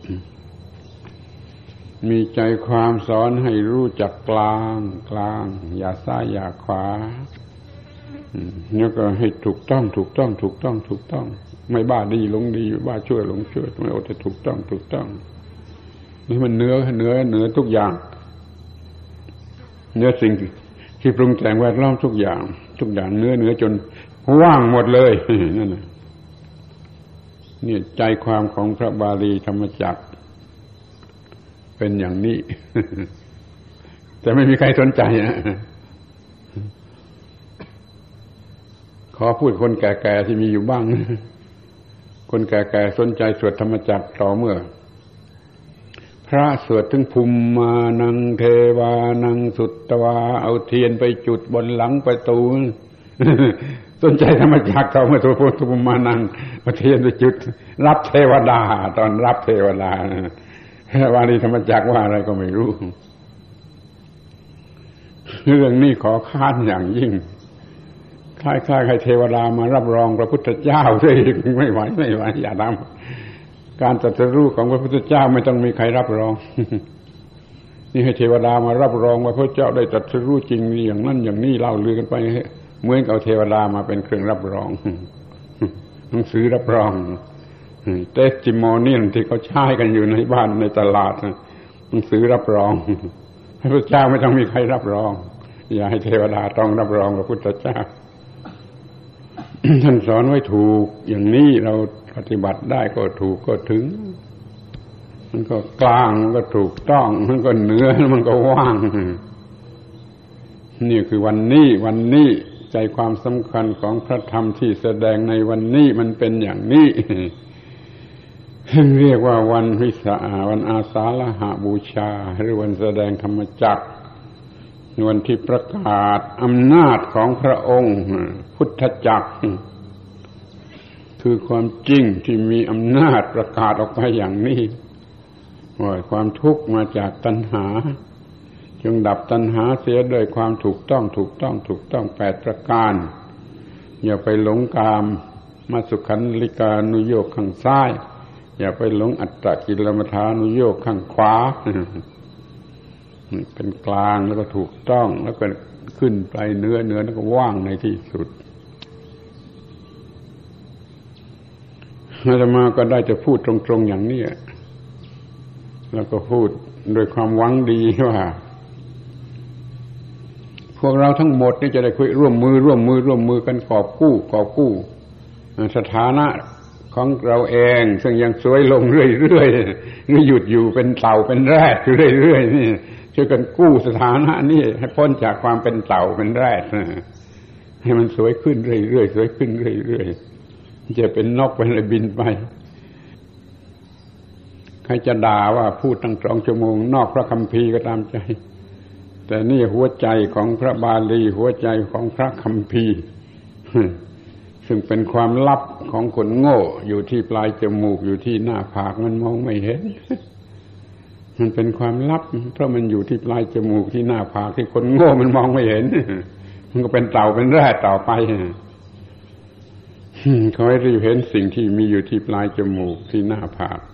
มีใจความสอนให้รู้จักกลางกลางอย่าซ้ายอย่าขวาแล้วก็ให้ถูกต้องถูกต้องถูกต้องถูกต้องไม่บ้าดีหลงดีบ้าชั่วหลงชั่วไม่เอาแต่ถูกต้องถูกต้องนี่มันเนื้อเนื้อเนื้อทุกอย่างเนื้อสิ่งที่ปรุงแต่งแวดล้อมทุกอย่างทุกอย่างเนื้อเนื้อจนว่างหมดเลยนั่นน่ะนี่ใจความของพระบาลีธรรมจักรเป็นอย่างนี้แต่ไม่มีใครสนใจนะขอพูดคนแก่ๆที่มีอยู่บ้างคนแก่ๆสนใจสวดธรรมจักรต่อเมื่อพระสวดถึงภูมิมานังเทวานังสุตตวาเอาเทียนไปจุดบนหลังประตูสนใจธรรมจักรเขาเมื่อตัวภูมิมานังเอาเทียนไปจุดรับเทวดาตอนรับเทวดาวาลีธรรมจักรว่าอะไรก็ไม่รู้เรื่องนี้ขอค้านอย่างยิ่งคล้ายๆให้เทวดามารับรองพระพุทธเจ้าด้วยไม่ไหวไม่ไหวอย่าทำการตรัสรู้ของพระพุทธเจ้าไม่ต้องมีใครรับรองนี่ให้เทวดามารับรองว่าพระเจ้าได้ตรัสรู้จริงอย่างนั้นอย่างนี้เล่าลือกันไปเหมือนกับเทวดามาเป็นเครื่องรับรองหนังสือรับรองเตสติโมเนียลที่เขาใช้กันอยู่ในบ้านในตลาดหนังสือรับรองพระพุทธเจ้าไม่ต้องมีใครรับรองอย่าให้เทวดาต้องรับรองพระพุทธเจ้า ท่านสอนไว้ถูกอย่างนี้เราปฏิบัติได้ก็ถูกก็ถึงมันก็กลางมันก็ถูกต้องมันก็เหนือมันก็ว่างนี่คือวันนี้วันนี้ใจความสำคัญของพระธรรมที่แสดงในวันนี้มันเป็นอย่างนี้เรียกว่าวันวิสาวันอาสาฬหบูชาหรือวันแสดงธรรมจักรวันที่ประกาศอำนาจของพระองค์พุทธจักรคือความจริงที่มีอำนาจประกาศออกไปอย่างนี้ว่าความทุกข์มาจากตัณหาจงดับตัณหาเสียด้วยความถูกต้องถูกต้องถูกต้องแปดประการอย่าไปหลงกามมาสุขันลิกานุโยคข้างซ้ายอย่าไปหลงอัตตกิลมัฏฐานุโยคข้างขวาเป็นกลางแล้วก็ถูกต้องแล้วก็ขึ้นไปเนื้อเนื้อแล้วก็ว่างในที่สุดอาตมาก็ได้จะพูดตรงๆอย่างนี้แล้วก็พูดโดยความหวังดีว่าพวกเราทั้งหมดนี่จะได้คุยร่วมมือร่วมมือร่วมมือกันกอบกู้กอบกู้สถานะของเราเองซึ่งยังสวยลงเรื่อยๆหรือหยุดอยู่เป็นเต่าเป็นแรดอยู่เรื่อยๆนี่ช่วยกันกู้สถานะนี่ให้พ้นจากความเป็นเต่าเป็นแรดให้มันสวยขึ้นเรื่อยๆสวยขึ้นเรื่อยๆจะเป็นนกเป็นอะไรบินไปใครจะด่าว่าพูดตั้งสองชั่วโมงนอกพระคัมภีร์ก็ตามใจแต่นี่หัวใจของพระบาลีหัวใจของพระคัมภีร์ซึ่งเป็นความลับของคนโง่อยู่ที่ปลายจมูกอยู่ที่หน้าผากมันมองไม่เห็นมันเป็นความลับเพราะมันอยู่ที่ปลายจมูกที่หน้าผากที่คนโง่มันมองไม่เห็นมันก็เป็นเต่าเป็นแรดต่อไปขอให้รีบเห็นสิ่งที่มีอยู่ที่ปลายจมูกที่หน้าผาก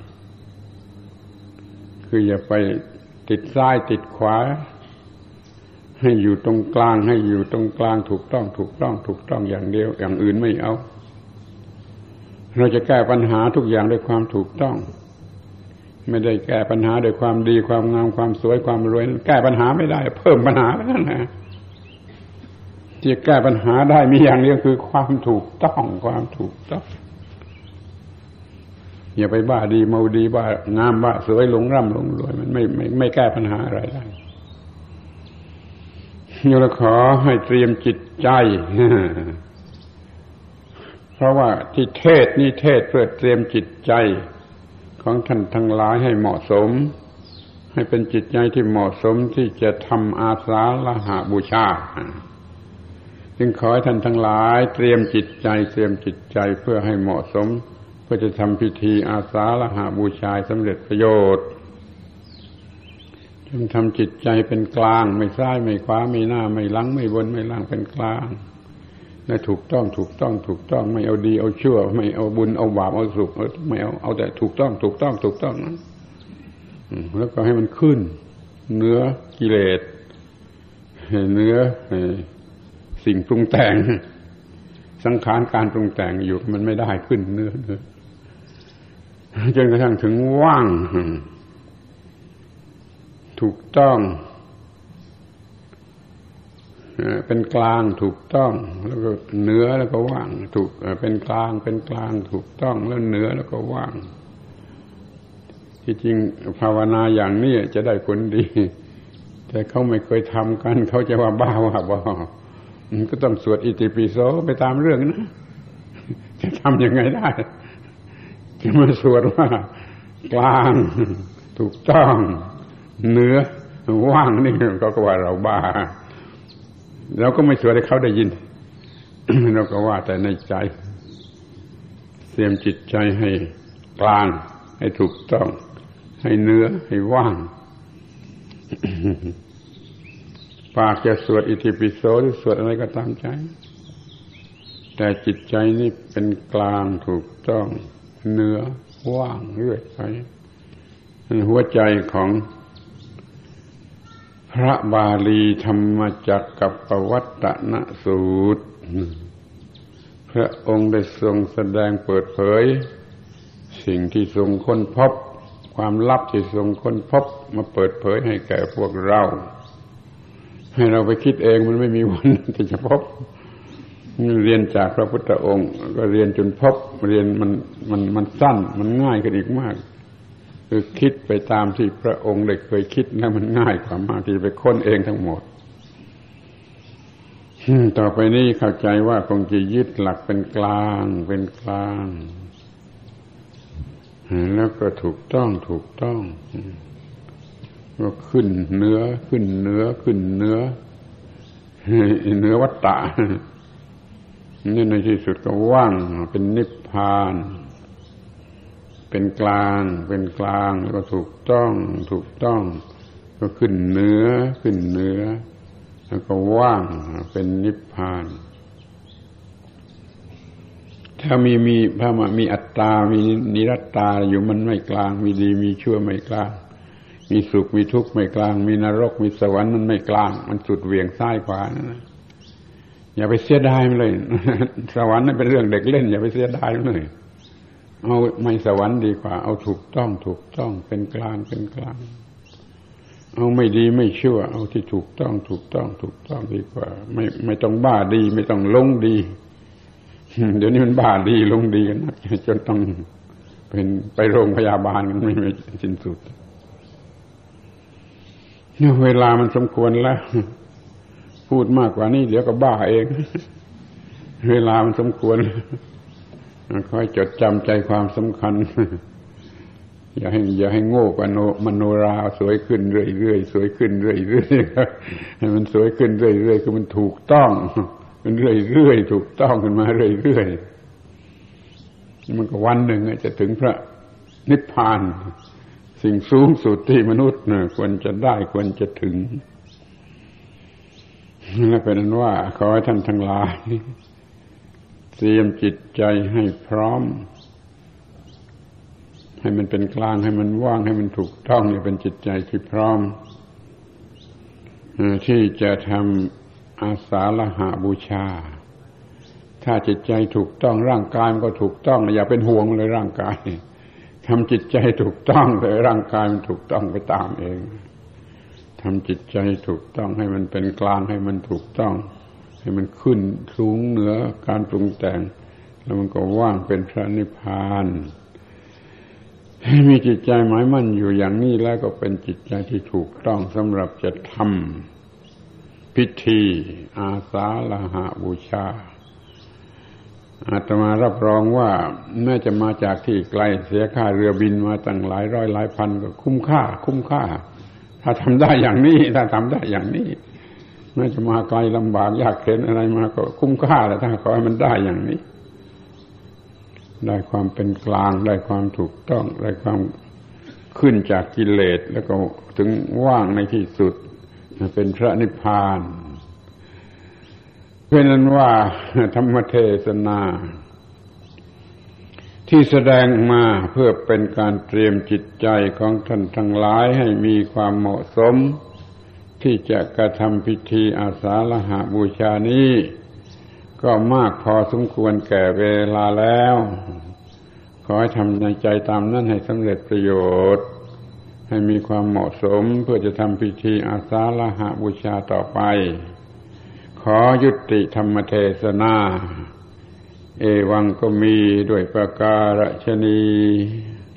คืออย่าไปติดซ้ายติดขวาให้อยู่ตรงกลางให้อยู่ตรงกลางถูกต้องถูกต้องถูกต้องอย่างเดียวอย่างอื่นไม่เอาเราจะแก้ปัญหาทุกอย่างด้วยความถูกต้องไม่ได้แก้ปัญหาด้วยความดีความงามความสวยความรวยแก้ปัญหาไม่ได้เพิ่มปัญหาแล้วนะที่แก้ปัญหาได้มีอย่างเดียวคือความถูกต้องความถูกต้องอย่าไปบ้าดีเมาดีบ้างามบ้าสวยหลงร่ำหลงรวยมันไม่ไม่ไม่แก้ปัญหาอะไรได้เราขอให้เตรียมจิตใจเพราะว่าที่เทศนี่เทศเพื่อเตรียมจิตใจของท่านทั้งหลายให้เหมาะสมให้เป็นจิตใจที่เหมาะสมที่จะทำอาสาฬหบูชาจึงขอให้ท่านทั้งหลายเตรียมจิตใจเตรียมจิตใจเพื่อให้เหมาะสมเพื่อจะทำพิธีอาสาฬหบูชาสำเร็จประโยชน์จงทำจิตใจเป็นกลางไม่ซ้ายไม่ขวาไม่หน้าไม่หลังไม่บนไม่ล่างเป็นกลางและถูกต้องถูกต้องถูกต้องไม่เอาดีเอาชั่วไม่เอาบุญเอาบาปเอาสุขไม่เอาเอาแต่ถูกต้องถูกต้องถูกต้องนั้นแล้วก็ให้มันขึ้นเนื้อกิเลสเนื้อสิ่งปรุงแต่งสังขารการปรุงแต่งอยู่มันไม่ได้ขึ้นเนื้อเนื้อจนกระทั่งถึงว่างถูกต้องเป็นกลางถูกต้องแล้วก็เหนือแล้วก็ว่างถูกเป็นกลางเป็นกลางถูกต้องแล้วเหนือแล้วก็ว่างที่จริงภาวนาอย่างนี้จะได้ผลดีแต่เขาไม่เคยทำกันเขาจะว่าบ้าว่าบอมันก็ต้องสวดอิติปิโสไปตามเรื่องนะจะทำยังไงได้จะมาสวดว่ากลางถูกต้องเหนือว่างนี่เขาก็ว่าเราบ้าเราก็ไม่สวดให้เขาได้ยิน เราก็ว่าแต่ในใจเตรียมจิตใจให้กลางให้ถูกต้องให้เหนือให้ว่าง ปากจะสวดอิติปิโสหรือสวดอะไรก็ตามใจแต่จิตใจนี่เป็นกลางถูกต้องเหนือว่างเรื่อยไปหัวใจของพระบาลีธรรมจักรปวัตตนสูตรพระองค์ได้ทรงแสดงเปิดเผยสิ่งที่ทรงค้นพบความลับที่ทรงค้นพบมาเปิดเผยให้แก่พวกเราให้เราไปคิดเองมันไม่มีวันที่จะพบเรียนจากพระพุทธองค์ก็เรียนจนพบเรียนมันมันมันสั้นมันง่ายขึ้นอีกมากคือคิดไปตามที่พระองค์ได้เคยคิดแล้วมันง่ายกว่ามากที่จะไปค้นเองทั้งหมดต่อไปนี้เข้าใจว่าคงจะยึดหลักเป็นกลางเป็นกลางแล้วก็ถูกต้องถูกต้องก็ขึ้นเนื้อขึ้นเนื้อขึ้นเนื้อเนื้อวัฏฏะนี่ในที่สุดก็ว่างเป็นนิพพานเป็นกลางเป็นกลางแล้วก็ถูกต้องถูกต้องก็ขึ้นเนื้อขึ้นเนื้อแล้วก็ว่างเป็นนิพพานถ้ามีมีถ้ามีอัตตามีนิรัตตาอยู่มันไม่กลางมีดีมีชั่วไม่กลางมีสุขมีทุกข์ไม่กลางมีนรกมีสวรรค์มันไม่กลางมันสุดเหวี่ยงซ้ายขวานะอย่าไปเสียดายมันเลยสวรรค์นั่นเป็นเรื่องเด็กเล่นอย่าไปเสียดายมันเลยเอาไม่สวรรค์ดีกว่าเอาถูกต้องถูกต้องเป็นกลางเป็นกลางเอาไม่ดีไม่ชั่วเอาที่ถูกต้องถูกต้องถูกต้องดีกว่าไม่ไม่ต้องบ้าดีไม่ต้องหลงดีเดี๋ยวนี้มันบ้าดีลงดีกันนักจนต้องเป็นไปโรงพยาบาลกันไม่มีสิ้นสุดเนี่ยเวลามันสมควรแล้วพูดมากกว่านี้เดี๋ยวก็บ้าเองเวลามันสมควรค่อยจดจำใจความสำคัญอย่าให้อย่าให้โง่กว่ามโนราสวยขึ้นเรื่อยๆสวยขึ้นเรื่อยๆให้มันสวยขึ้นเรื่อยๆคือมันถูกต้องมันเรื่อยๆถูกต้องขึ้นมาเรื่อยๆมันก็วันหนึ่งจะถึงพระนิพพานสิ่งสูงสุดที่มนุษย์เนี่ยควรจะได้ควรจะถึงและเป็นนั้นว่าขอให้ท่านทั้งหลายเตรียมจิตใจให้พร้อมให้มันเป็นกลางให้มันว่างให้มันถูกต้องนี่เป็นจิตใจที่พร้อมที่จะทำอาสาฬหบูชาถ้าจิตใจถูกต้องร่างกายมันก็ถูกต้องอย่าเป็นห่วงเลยร่างกายทำจิตใจถูกต้องแต่ร่างกายมันถูกต้องไปตามเองทำจิตใจถูกต้องให้มันเป็นกลางให้มันถูกต้องให้มันขึ้นสูงเหนือการปรุงแต่งแล้วมันก็ว่างเป็นพระนิพพานให้มีจิตใจหมายมั่นอยู่อย่างนี้แล้วก็เป็นจิตใจที่ถูกต้องสำหรับจะทำพิธีอาสาฬหบูชาอาตมารับรองว่าแม้จะมาจากที่ไกลเสียค่าเรือบินมาตั้งหลายร้อยหลายพันก็คุ้มค่าคุ้มค่าถ้าทำได้อย่างนี้ถ้าทำได้อย่างนี้แม้จะมาไกลลำบากยากเข็ญอะไรมาก็คุ้มค่าแต่ถ้าขอให้มันได้อย่างนี้ได้ความเป็นกลางได้ความถูกต้องได้ความขึ้นจากกิเลสแล้วก็ถึงว่างในที่สุดเป็นพระนิพพานเพราะนั้นว่าธรรมเทศนาที่แสดงมาเพื่อเป็นการเตรียมจิตใจของท่านทั้งหลายให้มีความเหมาะสมที่จะกระทำพิธีอาสาฬหบูชานี้ก็มากพอสมควรแก่เวลาแล้วขอให้ทำในใจตามนั้นให้สำเร็จประโยชน์ให้มีความเหมาะสมเพื่อจะทำพิธีอาสาฬหบูชาต่อไปขอยุติธรรมเทศนาเอวังก็มีด้วยประการฉะนี้